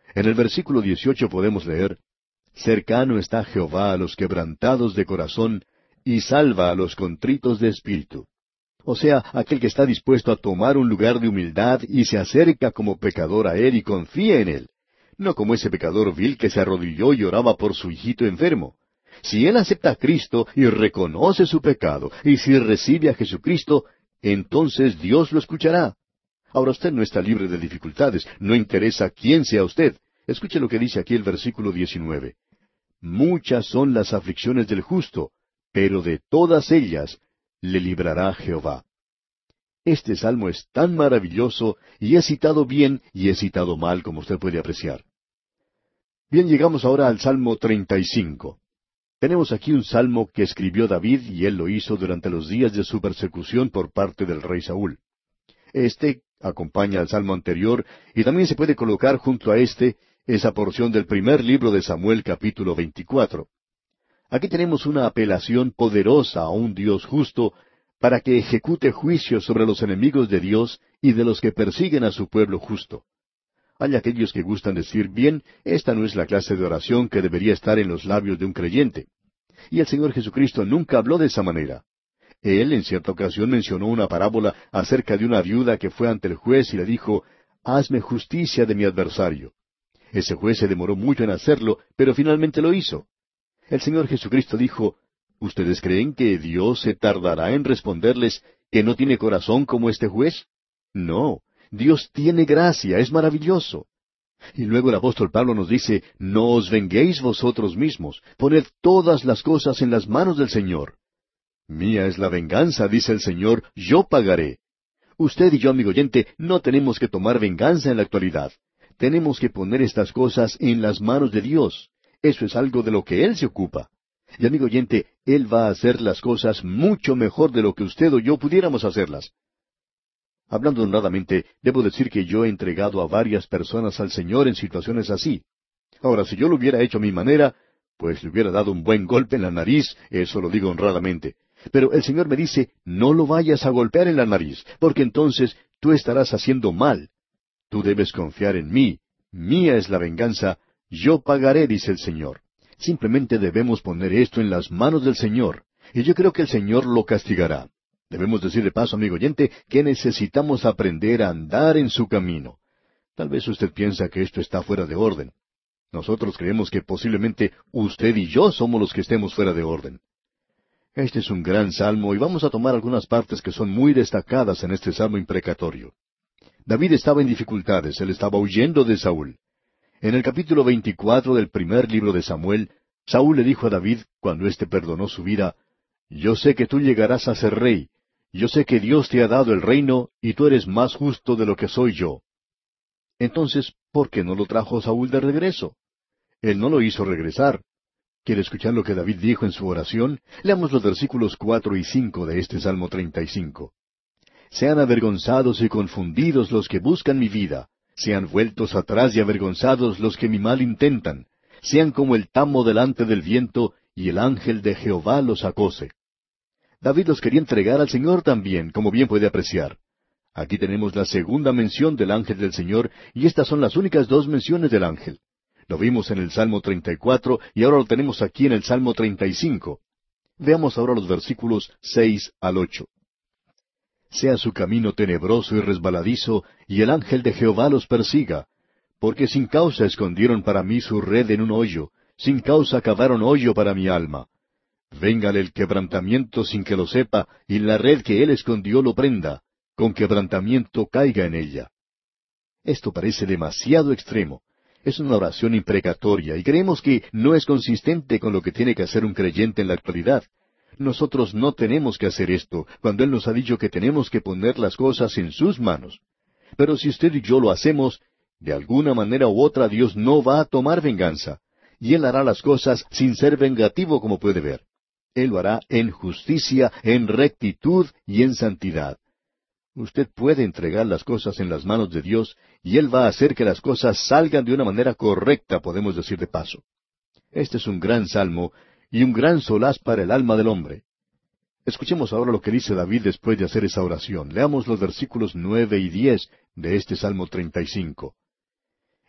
En el versículo 18 podemos leer, cercano está Jehová a los quebrantados de corazón, y salva a los contritos de espíritu. O sea, aquel que está dispuesto a tomar un lugar de humildad y se acerca como pecador a Él y confía en Él. No como ese pecador vil que se arrodilló y oraba por su hijito enfermo. Si él acepta a Cristo y reconoce su pecado, y si recibe a Jesucristo, entonces Dios lo escuchará. Ahora usted no está libre de dificultades, no interesa quién sea usted. Escuche lo que dice aquí el versículo 19. Muchas son las aflicciones del justo, pero de todas ellas le librará Jehová. Este salmo es tan maravilloso y es citado bien y es citado mal, como usted puede apreciar. Bien, llegamos ahora al Salmo 35. Tenemos aquí un salmo que escribió David y él lo hizo durante los días de su persecución por parte del rey Saúl. Este acompaña al salmo anterior y también se puede colocar junto a esa porción del primer libro de Samuel capítulo 24. Aquí tenemos una apelación poderosa a un Dios justo para que ejecute juicio sobre los enemigos de Dios y de los que persiguen a su pueblo justo. Hay aquellos que gustan decir, bien, esta no es la clase de oración que debería estar en los labios de un creyente. Y el Señor Jesucristo nunca habló de esa manera. Él en cierta ocasión mencionó una parábola acerca de una viuda que fue ante el juez y le dijo, hazme justicia de mi adversario. Ese juez se demoró mucho en hacerlo, pero finalmente lo hizo. El Señor Jesucristo dijo, ¿ustedes creen que Dios se tardará en responderles que no tiene corazón como este juez? No, Dios tiene gracia, es maravilloso. Y luego el apóstol Pablo nos dice, no os venguéis vosotros mismos, poned todas las cosas en las manos del Señor. Mía es la venganza, dice el Señor, yo pagaré. Usted y yo, amigo oyente, no tenemos que tomar venganza en la actualidad. Tenemos que poner estas cosas en las manos de Dios. Eso es algo de lo que Él se ocupa. Y amigo oyente, Él va a hacer las cosas mucho mejor de lo que usted o yo pudiéramos hacerlas. Hablando honradamente, debo decir que yo he entregado a varias personas al Señor en situaciones así. Ahora, si yo lo hubiera hecho a mi manera, pues le hubiera dado un buen golpe en la nariz, eso lo digo honradamente. Pero el Señor me dice, no lo vayas a golpear en la nariz, porque entonces tú estarás haciendo mal. Tú debes confiar en mí. Mía es la venganza, yo pagaré, dice el Señor. Simplemente debemos poner esto en las manos del Señor, y yo creo que el Señor lo castigará. Debemos decir de paso, amigo oyente, que necesitamos aprender a andar en su camino. Tal vez usted piensa que esto está fuera de orden. Nosotros creemos que posiblemente usted y yo somos los que estemos fuera de orden. Este es un gran salmo y vamos a tomar algunas partes que son muy destacadas en este salmo imprecatorio. David estaba en dificultades, él estaba huyendo de Saúl. En el capítulo 24 del primer libro de Samuel, Saúl le dijo a David, cuando éste perdonó su vida, yo sé que tú llegarás a ser rey, yo sé que Dios te ha dado el reino y tú eres más justo de lo que soy yo. Entonces, ¿por qué no lo trajo Saúl de regreso? Él no lo hizo regresar. ¿Quiere escuchar lo que David dijo en su oración? Leamos los versículos 4 y 5 de este Salmo 35. Sean avergonzados y confundidos los que buscan mi vida, sean vueltos atrás y avergonzados los que mi mal intentan, sean como el tamo delante del viento, y el ángel de Jehová los acose. David los quería entregar al Señor también, como bien puede apreciar. Aquí tenemos la segunda mención del ángel del Señor, y estas son las únicas dos menciones del ángel. Lo vimos en el Salmo 34 y ahora lo tenemos aquí en el Salmo 35. Veamos ahora los versículos 6 al 8. Sea su camino tenebroso y resbaladizo, y el ángel de Jehová los persiga. Porque sin causa escondieron para mí su red en un hoyo, sin causa cavaron hoyo para mi alma. Véngale el quebrantamiento sin que lo sepa, y la red que él escondió lo prenda, con quebrantamiento caiga en ella. Esto parece demasiado extremo. Es una oración imprecatoria y creemos que no es consistente con lo que tiene que hacer un creyente en la actualidad. Nosotros no tenemos que hacer esto, cuando Él nos ha dicho que tenemos que poner las cosas en sus manos. Pero si usted y yo lo hacemos, de alguna manera u otra Dios no va a tomar venganza, y Él hará las cosas sin ser vengativo, como puede ver. Él lo hará en justicia, en rectitud y en santidad. Usted puede entregar las cosas en las manos de Dios y Él va a hacer que las cosas salgan de una manera correcta, podemos decir de paso. Este es un gran salmo y un gran solaz para el alma del hombre. Escuchemos ahora lo que dice David después de hacer esa oración. Leamos los versículos 9 y 10 de este Salmo 35.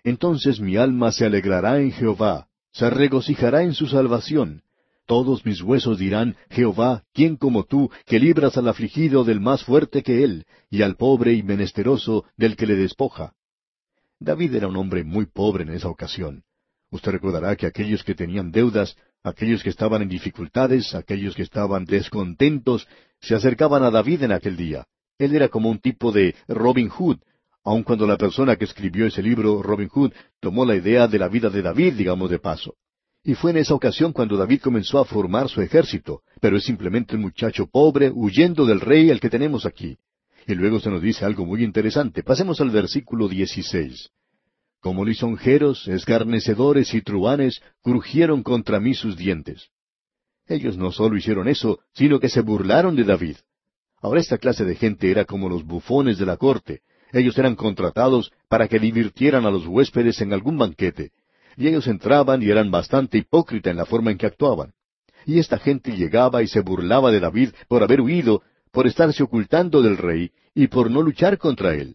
Entonces mi alma se alegrará en Jehová, se regocijará en su salvación. Todos mis huesos dirán, Jehová, ¿quién como tú, que libras al afligido del más fuerte que él, y al pobre y menesteroso del que le despoja? David era un hombre muy pobre en esa ocasión. Usted recordará que aquellos que tenían deudas, aquellos que estaban en dificultades, aquellos que estaban descontentos, se acercaban a David en aquel día. Él era como un tipo de Robin Hood, aun cuando la persona que escribió ese libro, Robin Hood, tomó la idea de la vida de David, digamos de paso. Y fue en esa ocasión cuando David comenzó a formar su ejército, pero es simplemente un muchacho pobre huyendo del rey al que tenemos aquí. Y luego se nos dice algo muy interesante. Pasemos al versículo 16. Como lisonjeros, escarnecedores y truhanes, crujieron contra mí sus dientes. Ellos no solo hicieron eso, sino que se burlaron de David. Ahora esta clase de gente era como los bufones de la corte. Ellos eran contratados para que divirtieran a los huéspedes en algún banquete. Y ellos entraban y eran bastante hipócritas en la forma en que actuaban. Y esta gente llegaba y se burlaba de David por haber huido, por estarse ocultando del rey y por no luchar contra él.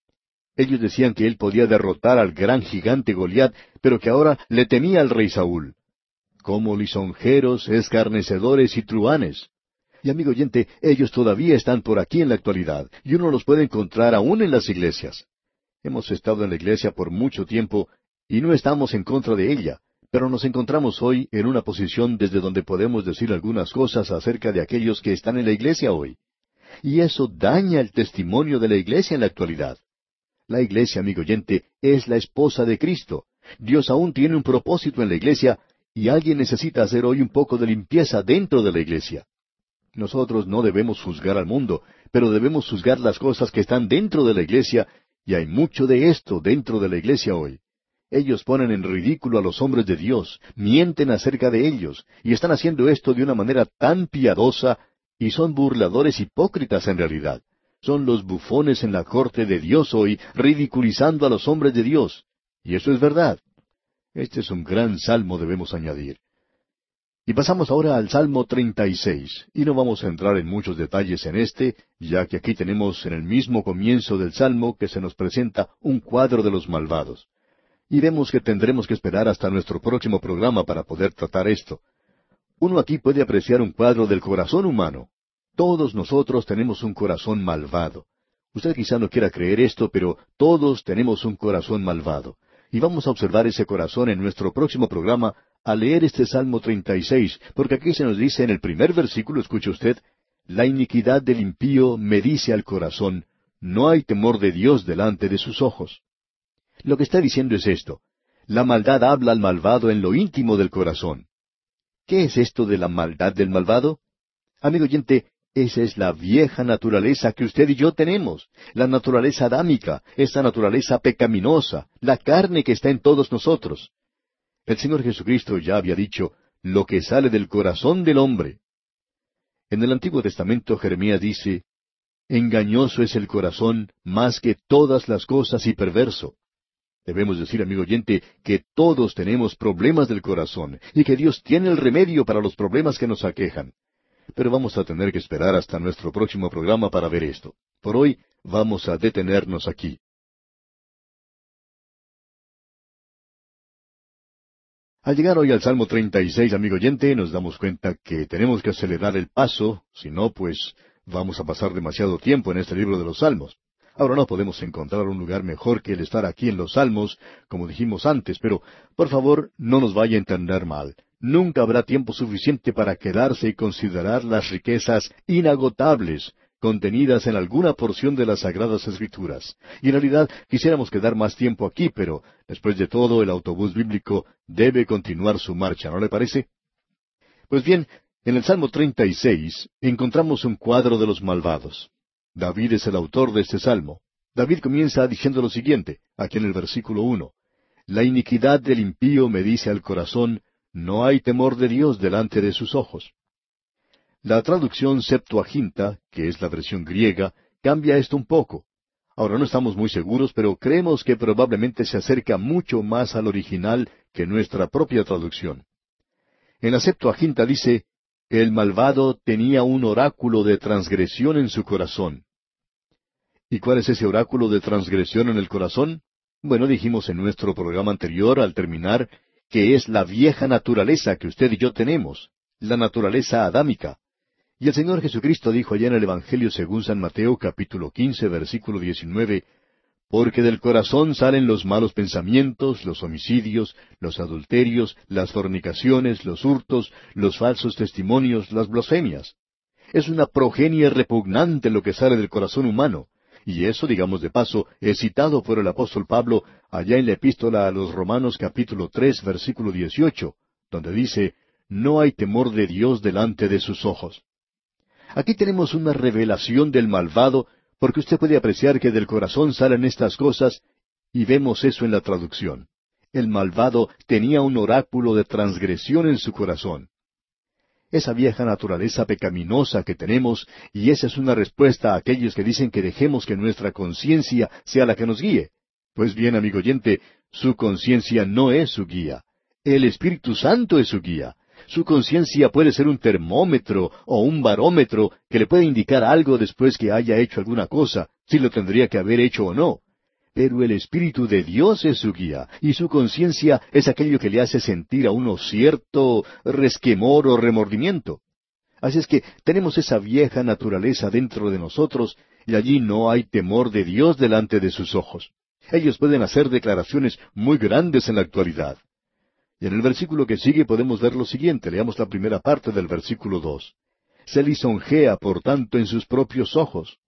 Ellos decían que él podía derrotar al gran gigante Goliat, pero que ahora le temía al rey Saúl. Como lisonjeros, escarnecedores y truhanes. Y amigo oyente, ellos todavía están por aquí en la actualidad, y uno los puede encontrar aún en las iglesias. Hemos estado en la iglesia por mucho tiempo, y no estamos en contra de ella, pero nos encontramos hoy en una posición desde donde podemos decir algunas cosas acerca de aquellos que están en la iglesia hoy. Y eso daña el testimonio de la iglesia en la actualidad. La iglesia, amigo oyente, es la esposa de Cristo. Dios aún tiene un propósito en la iglesia, y alguien necesita hacer hoy un poco de limpieza dentro de la iglesia. Nosotros no debemos juzgar al mundo, pero debemos juzgar las cosas que están dentro de la iglesia, y hay mucho de esto dentro de la iglesia hoy. Ellos ponen en ridículo a los hombres de Dios, mienten acerca de ellos, y están haciendo esto de una manera tan piadosa, y son burladores hipócritas en realidad. Son los bufones en la corte de Dios hoy, ridiculizando a los hombres de Dios. Y eso es verdad. Este es un gran salmo, debemos añadir. Y pasamos ahora al Salmo 36, y no vamos a entrar en muchos detalles en este, ya que aquí tenemos en el mismo comienzo del Salmo que se nos presenta un cuadro de los malvados. Y vemos que tendremos que esperar hasta nuestro próximo programa para poder tratar esto. Uno aquí puede apreciar un cuadro del corazón humano. Todos nosotros tenemos un corazón malvado. Usted quizá no quiera creer esto, pero todos tenemos un corazón malvado. Y vamos a observar ese corazón en nuestro próximo programa al leer este Salmo 36, porque aquí se nos dice en el primer versículo, escuche usted, la iniquidad del impío me dice al corazón, no hay temor de Dios delante de sus ojos. Lo que está diciendo es esto, la maldad habla al malvado en lo íntimo del corazón. ¿Qué es esto de la maldad del malvado? Amigo oyente, esa es la vieja naturaleza que usted y yo tenemos, la naturaleza adámica, esa naturaleza pecaminosa, la carne que está en todos nosotros. El Señor Jesucristo ya había dicho, lo que sale del corazón del hombre. En el Antiguo Testamento Jeremías dice, engañoso es el corazón más que todas las cosas y perverso. Debemos decir, amigo oyente, que todos tenemos problemas del corazón y que Dios tiene el remedio para los problemas que nos aquejan. Pero vamos a tener que esperar hasta nuestro próximo programa para ver esto. Por hoy vamos a detenernos aquí. Al llegar hoy al Salmo 36, amigo oyente, nos damos cuenta que tenemos que acelerar el paso, si no, pues vamos a pasar demasiado tiempo en este libro de los Salmos. Ahora no podemos encontrar un lugar mejor que el estar aquí en los Salmos, como dijimos antes, pero por favor no nos vaya a entender mal. Nunca habrá tiempo suficiente para quedarse y considerar las riquezas inagotables contenidas en alguna porción de las Sagradas Escrituras. Y en realidad quisiéramos quedar más tiempo aquí, pero después de todo el autobús bíblico debe continuar su marcha, ¿no le parece? Pues bien, en el Salmo 36 encontramos un cuadro de los malvados. David es el autor de este salmo. David comienza diciendo lo siguiente, aquí en el versículo 1. La iniquidad del impío me dice al corazón, no hay temor de Dios delante de sus ojos. La traducción Septuaginta, que es la versión griega, cambia esto un poco. Ahora no estamos muy seguros, pero creemos que probablemente se acerca mucho más al original que nuestra propia traducción. En la Septuaginta dice, el malvado tenía un oráculo de transgresión en su corazón. ¿Y cuál es ese oráculo de transgresión en el corazón? Bueno, dijimos en nuestro programa anterior, al terminar, que es la vieja naturaleza que usted y yo tenemos, la naturaleza adámica. Y el Señor Jesucristo dijo allá en el Evangelio según San Mateo capítulo 15, versículo 19, porque del corazón salen los malos pensamientos, los homicidios, los adulterios, las fornicaciones, los hurtos, los falsos testimonios, las blasfemias. Es una progenie repugnante lo que sale del corazón humano. Y eso, digamos de paso, es citado por el apóstol Pablo allá en la epístola a los Romanos capítulo 3, versículo 18, donde dice, no hay temor de Dios delante de sus ojos. Aquí tenemos una revelación del malvado, porque usted puede apreciar que del corazón salen estas cosas, y vemos eso en la traducción. El malvado tenía un oráculo de transgresión en su corazón. Esa vieja naturaleza pecaminosa que tenemos, y esa es una respuesta a aquellos que dicen que dejemos que nuestra conciencia sea la que nos guíe. Pues bien, amigo oyente, su conciencia no es su guía. El Espíritu Santo es su guía. Su conciencia puede ser un termómetro o un barómetro que le puede indicar algo después que haya hecho alguna cosa, si lo tendría que haber hecho o no. Pero el Espíritu de Dios es su guía, y su conciencia es aquello que le hace sentir a uno cierto resquemor o remordimiento. Así es que tenemos esa vieja naturaleza dentro de nosotros, y allí no hay temor de Dios delante de sus ojos. Ellos pueden hacer declaraciones muy grandes en la actualidad. Y en el versículo que sigue podemos ver lo siguiente. Leamos la primera parte del versículo 2. Se lisonjea, por tanto, en sus propios ojos.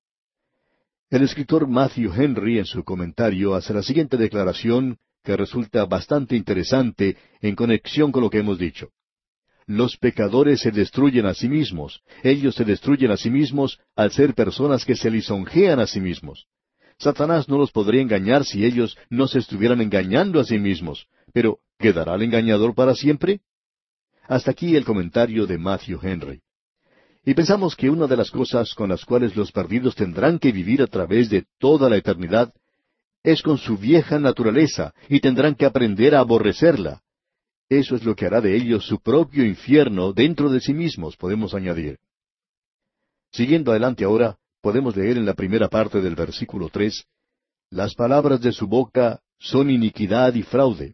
El escritor Matthew Henry, en su comentario, hace la siguiente declaración que resulta bastante interesante en conexión con lo que hemos dicho. Los pecadores se destruyen a sí mismos. Ellos se destruyen a sí mismos al ser personas que se lisonjean a sí mismos. Satanás no los podría engañar si ellos no se estuvieran engañando a sí mismos. Pero, ¿quedará el engañador para siempre? Hasta aquí el comentario de Matthew Henry. Y pensamos que una de las cosas con las cuales los perdidos tendrán que vivir a través de toda la eternidad es con su vieja naturaleza, y tendrán que aprender a aborrecerla. Eso es lo que hará de ellos su propio infierno dentro de sí mismos, podemos añadir. Siguiendo adelante ahora, podemos leer en la primera parte del versículo 3, las palabras de su boca son iniquidad y fraude.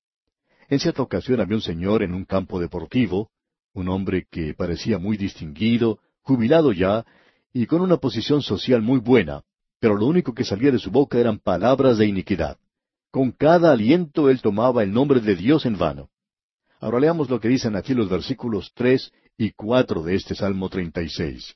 En cierta ocasión había un señor en un campo deportivo, un hombre que parecía muy distinguido, jubilado ya, y con una posición social muy buena, pero lo único que salía de su boca eran palabras de iniquidad. Con cada aliento él tomaba el nombre de Dios en vano. Ahora leamos lo que dicen aquí los versículos 3 y 4 de este Salmo 36.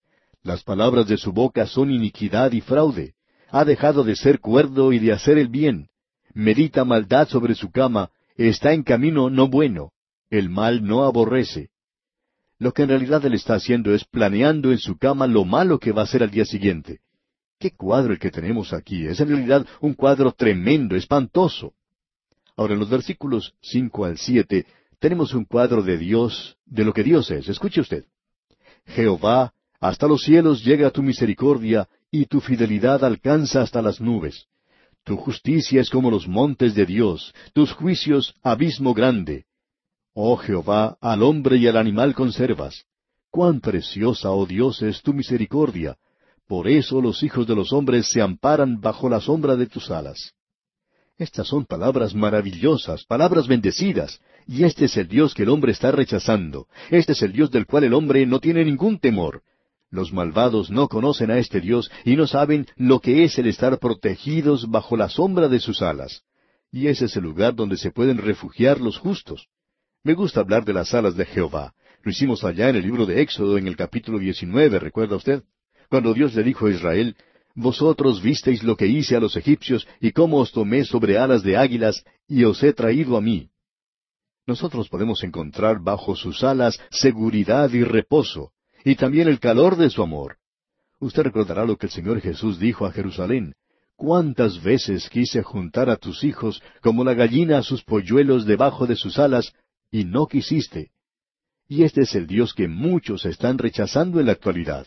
Las palabras de su boca son iniquidad y fraude. Ha dejado de ser cuerdo y de hacer el bien. Medita maldad sobre su cama, está en camino no bueno. El mal no aborrece. Lo que en realidad él está haciendo es planeando en su cama lo malo que va a hacer al día siguiente. ¿Qué cuadro el que tenemos aquí? Es en realidad un cuadro tremendo, espantoso. Ahora en los versículos 5 al 7 tenemos un cuadro de Dios, de lo que Dios es. Escuche usted. Jehová, hasta los cielos llega tu misericordia, y tu fidelidad alcanza hasta las nubes. Tu justicia es como los montes de Dios, tus juicios abismo grande. Oh Jehová, al hombre y al animal conservas. Cuán preciosa, oh Dios, es tu misericordia. Por eso los hijos de los hombres se amparan bajo la sombra de tus alas. Estas son palabras maravillosas, palabras bendecidas, y este es el Dios que el hombre está rechazando. Este es el Dios del cual el hombre no tiene ningún temor. Los malvados no conocen a este Dios y no saben lo que es el estar protegidos bajo la sombra de sus alas. Y ese es el lugar donde se pueden refugiar los justos. Me gusta hablar de las alas de Jehová. Lo hicimos allá en el libro de Éxodo, en el capítulo 19, ¿recuerda usted? Cuando Dios le dijo a Israel, vosotros visteis lo que hice a los egipcios y cómo os tomé sobre alas de águilas y os he traído a mí. Nosotros podemos encontrar bajo sus alas seguridad y reposo, y también el calor de su amor. Usted recordará lo que el Señor Jesús dijo a Jerusalén. ¿Cuántas veces quise juntar a tus hijos como la gallina a sus polluelos debajo de sus alas, y no quisiste? Y este es el Dios que muchos están rechazando en la actualidad.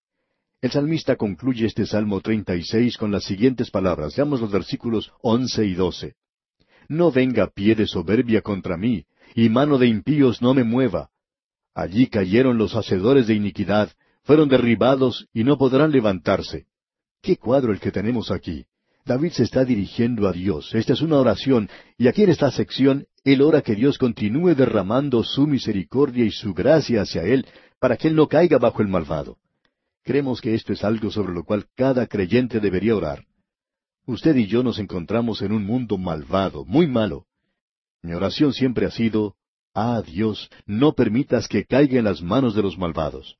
El salmista concluye este Salmo 36 con las siguientes palabras. Leamos los versículos 11 y 12. No venga pie de soberbia contra mí, y mano de impíos no me mueva. Allí cayeron los hacedores de iniquidad, fueron derribados y no podrán levantarse. ¿Qué cuadro el que tenemos aquí? David se está dirigiendo a Dios. Esta es una oración, y aquí en esta sección, él ora que Dios continúe derramando su misericordia y su gracia hacia él, para que él no caiga bajo el malvado. Creemos que esto es algo sobre lo cual cada creyente debería orar. Usted y yo nos encontramos en un mundo malvado, muy malo. Mi oración siempre ha sido, Dios, no permitas que caiga en las manos de los malvados.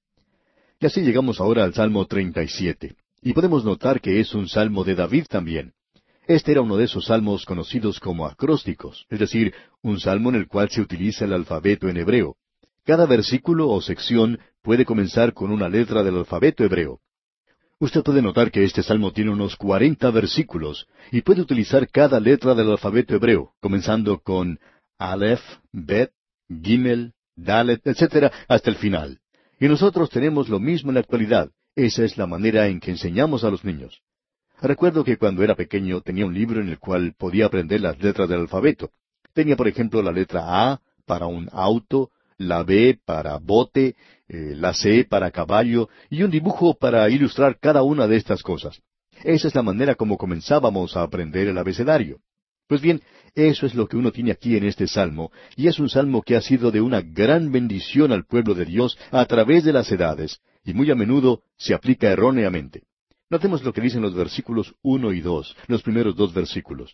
Y así llegamos ahora al Salmo 37, y podemos notar que es un salmo de David también. Este era uno de esos salmos conocidos como acrósticos, es decir, un salmo en el cual se utiliza el alfabeto en hebreo. Cada versículo o sección puede comenzar con una letra del alfabeto hebreo. Usted puede notar que este salmo tiene unos 40 versículos y puede utilizar cada letra del alfabeto hebreo, comenzando con Aleph, Bet, Gimel, Dalet, etc., hasta el final. Y nosotros tenemos lo mismo en la actualidad. Esa es la manera en que enseñamos a los niños. Recuerdo que cuando era pequeño tenía un libro en el cual podía aprender las letras del alfabeto. Tenía, por ejemplo, la letra A para un auto, la B para bote, la C para caballo, y un dibujo para ilustrar cada una de estas cosas. Esa es la manera como comenzábamos a aprender el abecedario. Pues bien, eso es lo que uno tiene aquí en este salmo, y es un salmo que ha sido de una gran bendición al pueblo de Dios a través de las edades, y muy a menudo se aplica erróneamente. Notemos lo que dicen los versículos 1 y 2, los primeros dos versículos.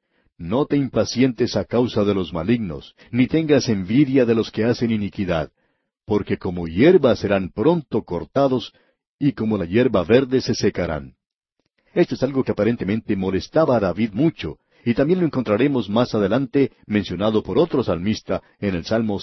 No te impacientes a causa de los malignos, ni tengas envidia de los que hacen iniquidad, porque como hierba serán pronto cortados, y como la hierba verde se secarán. Esto es algo que aparentemente molestaba a David mucho, y también lo encontraremos más adelante mencionado por otro salmista en el Salmo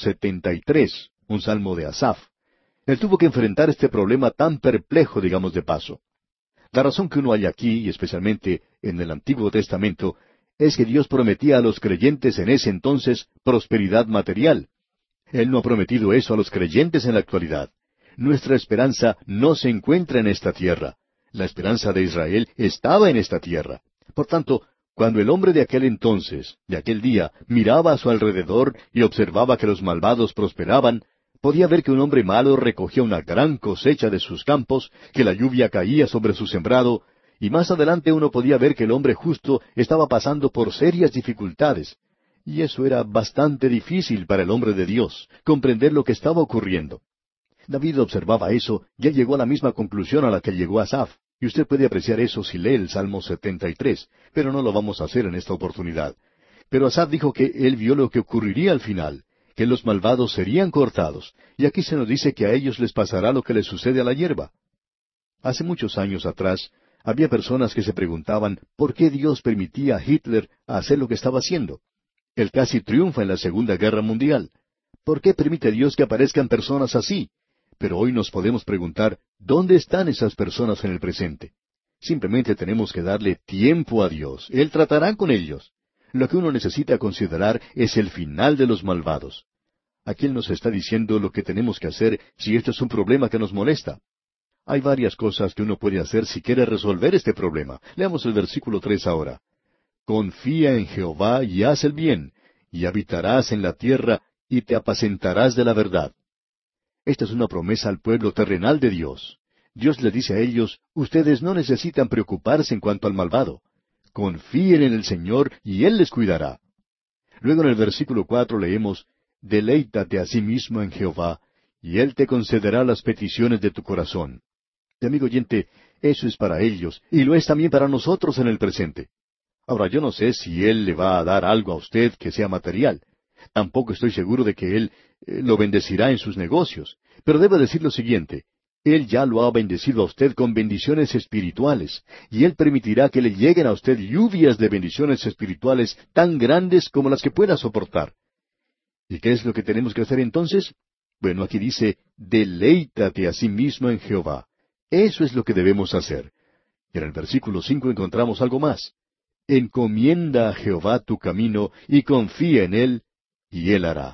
73, un salmo de Asaf. Él tuvo que enfrentar este problema tan perplejo, digamos de paso. La razón que uno halla aquí, y especialmente en el Antiguo Testamento, es que Dios prometía a los creyentes en ese entonces prosperidad material. Él no ha prometido eso a los creyentes en la actualidad. Nuestra esperanza no se encuentra en esta tierra. La esperanza de Israel estaba en esta tierra. Por tanto, cuando el hombre de aquel entonces, de aquel día, miraba a su alrededor y observaba que los malvados prosperaban, podía ver que un hombre malo recogía una gran cosecha de sus campos, que la lluvia caía sobre su sembrado, y más adelante uno podía ver que el hombre justo estaba pasando por serias dificultades. Y eso era bastante difícil para el hombre de Dios, comprender lo que estaba ocurriendo. David observaba eso y él llegó a la misma conclusión a la que llegó Asaf. Y usted puede apreciar eso si lee el Salmo 73, pero no lo vamos a hacer en esta oportunidad. Pero Asaf dijo que él vio lo que ocurriría al final, que los malvados serían cortados, y aquí se nos dice que a ellos les pasará lo que les sucede a la hierba. Hace muchos años atrás, había personas que se preguntaban por qué Dios permitía a Hitler hacer lo que estaba haciendo. Él casi triunfa en la Segunda Guerra Mundial. ¿Por qué permite Dios que aparezcan personas así? Pero hoy nos podemos preguntar, ¿dónde están esas personas en el presente? Simplemente tenemos que darle tiempo a Dios. Él tratará con ellos. Lo que uno necesita considerar es el final de los malvados. Aquí Él nos está diciendo lo que tenemos que hacer si esto es un problema que nos molesta. Hay varias cosas que uno puede hacer si quiere resolver este problema. Leamos el versículo 3 ahora. Confía en Jehová y haz el bien, y habitarás en la tierra, y te apacentarás de la verdad. Esta es una promesa al pueblo terrenal de Dios. Dios le dice a ellos, ustedes no necesitan preocuparse en cuanto al malvado. Confíen en el Señor y Él les cuidará. Luego en el versículo 4 leemos, deleítate a sí mismo en Jehová, y Él te concederá las peticiones de tu corazón. Y amigo oyente, eso es para ellos, y lo es también para nosotros en el presente. Ahora, yo no sé si Él le va a dar algo a usted que sea material. Tampoco estoy seguro de que Él lo bendecirá en sus negocios. Pero debo decir lo siguiente, Él ya lo ha bendecido a usted con bendiciones espirituales, y Él permitirá que le lleguen a usted lluvias de bendiciones espirituales tan grandes como las que pueda soportar. ¿Y qué es lo que tenemos que hacer entonces? Bueno, aquí dice, deleítate a sí mismo en Jehová. Eso es lo que debemos hacer. Y en el versículo 5 encontramos algo más. Encomienda a Jehová tu camino y confía en Él, y Él hará.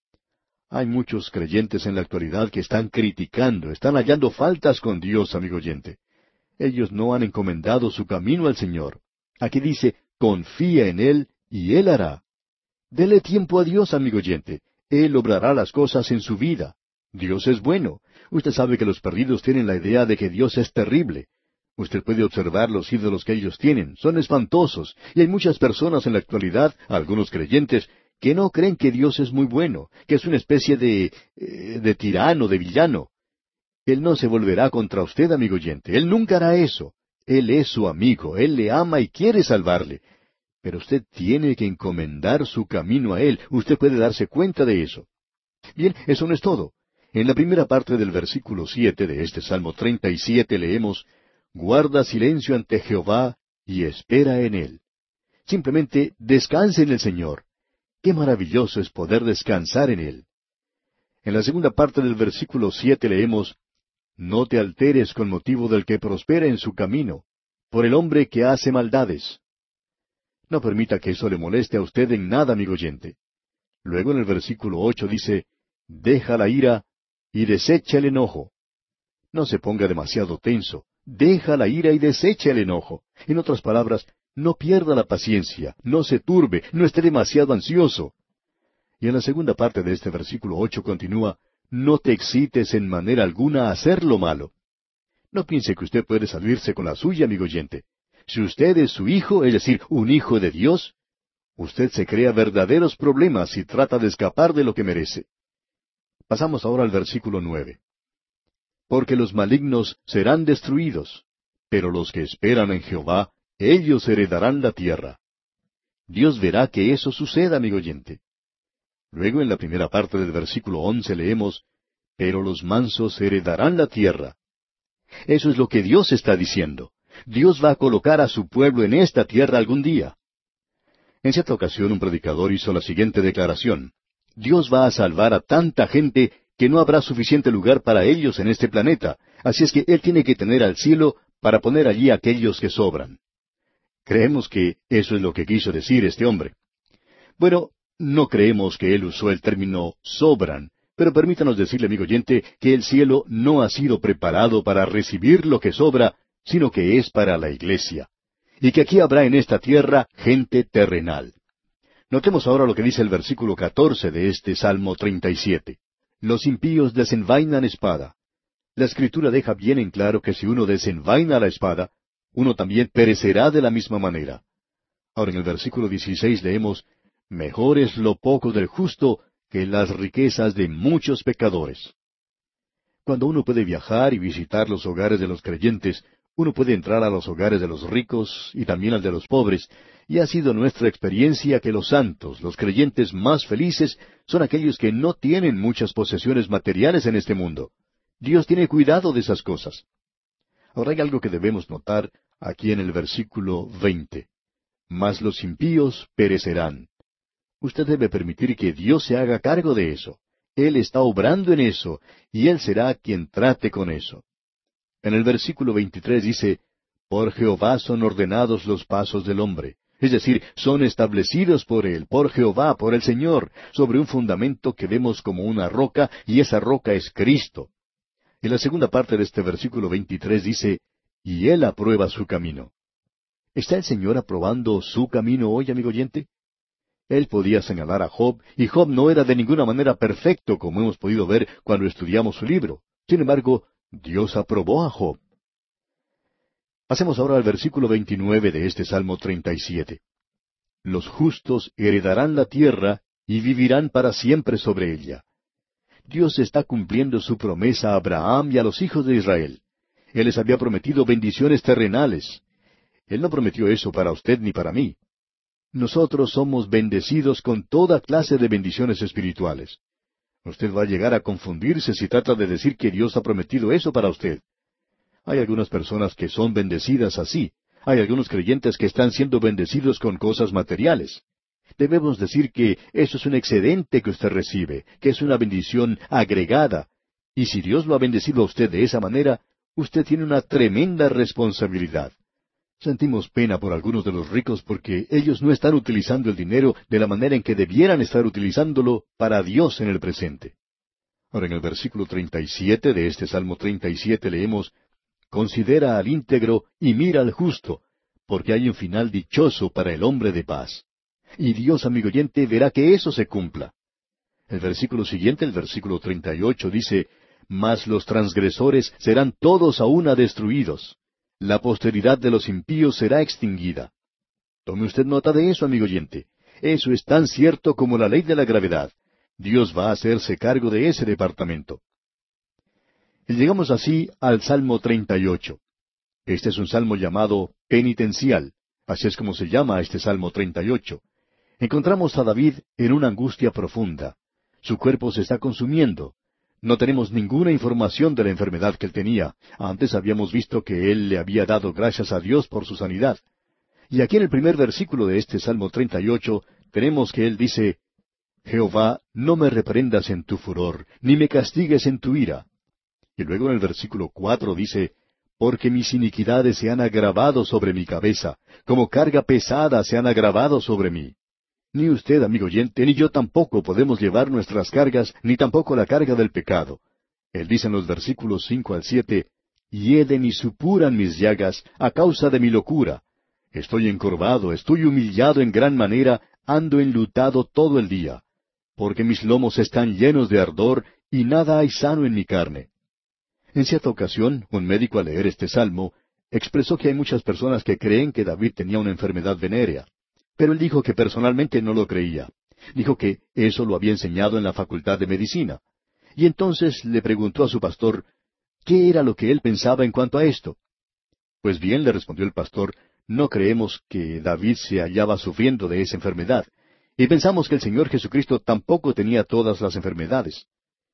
Hay muchos creyentes en la actualidad que están criticando, están hallando faltas con Dios, amigo oyente. Ellos no han encomendado su camino al Señor. Aquí dice, confía en Él, y Él hará. Dele tiempo a Dios, amigo oyente. Él obrará las cosas en su vida. Dios es bueno. Usted sabe que los perdidos tienen la idea de que Dios es terrible. Usted puede observar los ídolos que ellos tienen. Son espantosos. Y hay muchas personas en la actualidad, algunos creyentes, que no creen que Dios es muy bueno, que es una especie de tirano, de villano. Él no se volverá contra usted, amigo oyente. Él nunca hará eso. Él es su amigo. Él le ama y quiere salvarle. Pero usted tiene que encomendar su camino a Él. Usted puede darse cuenta de eso. Bien, eso no es todo. En la primera parte del versículo 7 de este Salmo 37 leemos, «Guarda silencio ante Jehová y espera en Él». Simplemente descanse en el Señor. Qué maravilloso es poder descansar en Él. En la segunda parte del versículo 7 leemos, «No te alteres con motivo del que prospera en su camino, por el hombre que hace maldades». No permita que eso le moleste a usted en nada, amigo oyente. Luego en el versículo 8 dice, «Deja la ira y desecha el enojo». No se ponga demasiado tenso. Deja la ira y desecha el enojo. En otras palabras, no pierda la paciencia, no se turbe, no esté demasiado ansioso. Y en la segunda parte de este versículo 8 continúa, «No te excites en manera alguna a hacer lo malo». No piense que usted puede salirse con la suya, amigo oyente. Si usted es su hijo, es decir, un hijo de Dios, usted se crea verdaderos problemas y trata de escapar de lo que merece. Pasamos ahora al versículo 9. Porque los malignos serán destruidos, pero los que esperan en Jehová, ellos heredarán la tierra. Dios verá que eso suceda, amigo oyente. Luego en la primera parte del versículo 11 leemos, pero los mansos heredarán la tierra. Eso es lo que Dios está diciendo. Dios va a colocar a su pueblo en esta tierra algún día. En cierta ocasión un predicador hizo la siguiente declaración, Dios va a salvar a tanta gente que no habrá suficiente lugar para ellos en este planeta, así es que Él tiene que tener al cielo para poner allí a aquellos que sobran. Creemos que eso es lo que quiso decir este hombre. Bueno, no creemos que él usó el término sobran, pero permítanos decirle, amigo oyente, que el cielo no ha sido preparado para recibir lo que sobra, sino que es para la iglesia. Y que aquí habrá en esta tierra gente terrenal. Notemos ahora lo que dice el versículo 14 de este Salmo 37. Los impíos desenvainan espada. La Escritura deja bien en claro que si uno desenvaina la espada, uno también perecerá de la misma manera. Ahora en el versículo 16 leemos, Mejor es lo poco del justo que las riquezas de muchos pecadores. Cuando uno puede viajar y visitar los hogares de los creyentes, uno puede entrar a los hogares de los ricos y también al de los pobres, y ha sido nuestra experiencia que los santos, los creyentes más felices, son aquellos que no tienen muchas posesiones materiales en este mundo. Dios tiene cuidado de esas cosas. Ahora hay algo que debemos notar aquí en el versículo 20. Mas los impíos perecerán. Usted debe permitir que Dios se haga cargo de eso. Él está obrando en eso, y Él será quien trate con eso. En el versículo 23 dice, Por Jehová son ordenados los pasos del hombre. Es decir, son establecidos por Él, por Jehová, por el Señor, sobre un fundamento que vemos como una roca, y esa roca es Cristo. En la segunda parte de este versículo 23 dice, Y Él aprueba su camino. ¿Está el Señor aprobando su camino hoy, amigo oyente? Él podía señalar a Job, y Job no era de ninguna manera perfecto, como hemos podido ver cuando estudiamos su libro. Sin embargo, Dios aprobó a Job. Pasemos ahora al versículo 29 de este Salmo 37. Los justos heredarán la tierra y vivirán para siempre sobre ella. Dios está cumpliendo su promesa a Abraham y a los hijos de Israel. Él les había prometido bendiciones terrenales. Él no prometió eso para usted ni para mí. Nosotros somos bendecidos con toda clase de bendiciones espirituales. Usted va a llegar a confundirse si trata de decir que Dios ha prometido eso para usted. Hay algunas personas que son bendecidas así. Hay algunos creyentes que están siendo bendecidos con cosas materiales. Debemos decir que eso es un excedente que usted recibe, que es una bendición agregada. Y si Dios lo ha bendecido a usted de esa manera, usted tiene una tremenda responsabilidad. Sentimos pena por algunos de los ricos porque ellos no están utilizando el dinero de la manera en que debieran estar utilizándolo para Dios en el presente. Ahora en el versículo 37 de este Salmo 37 leemos, Considera al íntegro y mira al justo, porque hay un final dichoso para el hombre de paz. Y Dios, amigo oyente, verá que eso se cumpla. El versículo siguiente, el versículo 38, dice, Mas los transgresores serán todos a una destruidos. La posteridad de los impíos será extinguida. Tome usted nota de eso, amigo oyente. Eso es tan cierto como la ley de la gravedad. Dios va a hacerse cargo de ese departamento. Y llegamos así al Salmo 38. Este es un salmo llamado penitencial. Así es como se llama este Salmo 38. Encontramos a David en una angustia profunda. Su cuerpo se está consumiendo. No tenemos ninguna información de la enfermedad que él tenía. Antes habíamos visto que él le había dado gracias a Dios por su sanidad. Y aquí en el primer versículo de este Salmo 38 tenemos que él dice, Jehová, no me reprendas en tu furor, ni me castigues en tu ira. Y luego en el versículo 4 dice, porque mis iniquidades se han agravado sobre mi cabeza, como carga pesada se han agravado sobre mí. Ni usted, amigo oyente, ni yo tampoco podemos llevar nuestras cargas, ni tampoco la carga del pecado. Él dice en los versículos 5 al 7, hieden y supuran mis llagas a causa de mi locura. Estoy encorvado, estoy humillado en gran manera, ando enlutado todo el día. Porque mis lomos están llenos de ardor, y nada hay sano en mi carne. En cierta ocasión, un médico al leer este salmo, expresó que hay muchas personas que creen que David tenía una enfermedad venérea. Pero él dijo que personalmente no lo creía. Dijo que eso lo había enseñado en la facultad de medicina. Y entonces le preguntó a su pastor, ¿qué era lo que él pensaba en cuanto a esto? Pues bien, le respondió el pastor, no creemos que David se hallaba sufriendo de esa enfermedad. Y pensamos que el Señor Jesucristo tampoco tenía todas las enfermedades.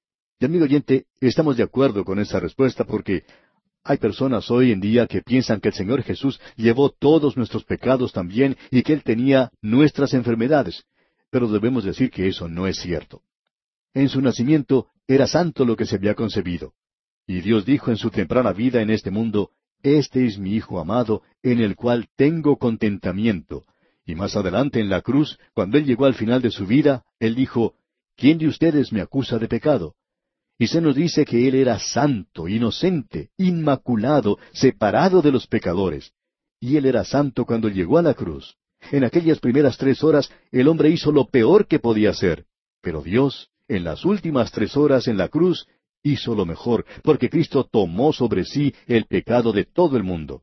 Y amigo oyente, estamos de acuerdo con esa respuesta porque hay personas hoy en día que piensan que el Señor Jesús llevó todos nuestros pecados también y que Él tenía nuestras enfermedades. Pero debemos decir que eso no es cierto. En su nacimiento era santo lo que se había concebido. Y Dios dijo en su temprana vida en este mundo, este es mi Hijo amado, en el cual tengo contentamiento. Y más adelante en la cruz, cuando Él llegó al final de su vida, Él dijo, ¿quién de ustedes me acusa de pecado? Y se nos dice que Él era santo, inocente, inmaculado, separado de los pecadores. Y Él era santo cuando llegó a la cruz. En aquellas primeras 3 horas, el hombre hizo lo peor que podía hacer. Pero Dios, en las últimas 3 horas en la cruz, hizo lo mejor, porque Cristo tomó sobre sí el pecado de todo el mundo.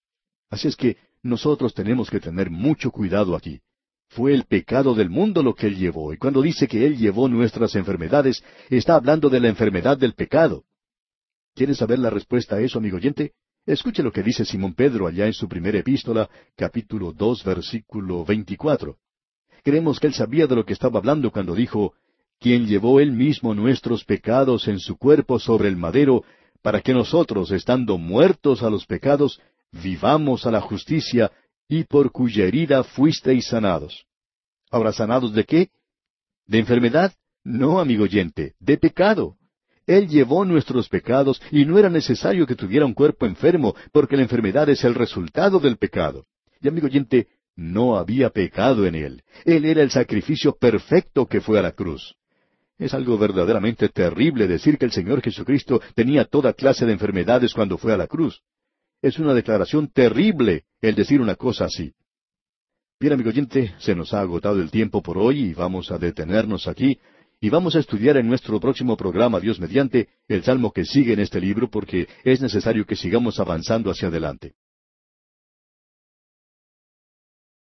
Así es que nosotros tenemos que tener mucho cuidado aquí. Fue el pecado del mundo lo que Él llevó, y cuando dice que Él llevó nuestras enfermedades, está hablando de la enfermedad del pecado. ¿Quiere saber la respuesta a eso, amigo oyente? Escuche lo que dice Simón Pedro allá en su primera epístola, capítulo 2, versículo 24. Creemos que él sabía de lo que estaba hablando cuando dijo, quien llevó él mismo nuestros pecados en su cuerpo sobre el madero, para que nosotros, estando muertos a los pecados, vivamos a la justicia, y por cuya herida fuisteis sanados. Ahora, ¿sanados de qué? ¿De enfermedad? No, amigo oyente, de pecado. Él llevó nuestros pecados y no era necesario que tuviera un cuerpo enfermo, porque la enfermedad es el resultado del pecado. Y amigo oyente, no había pecado en Él. Él era el sacrificio perfecto que fue a la cruz. Es algo verdaderamente terrible decir que el Señor Jesucristo tenía toda clase de enfermedades cuando fue a la cruz. Es una declaración terrible el decir una cosa así. Bien, amigo oyente, se nos ha agotado el tiempo por hoy y vamos a detenernos aquí y vamos a estudiar en nuestro próximo programa, Dios mediante, el salmo que sigue en este libro porque es necesario que sigamos avanzando hacia adelante.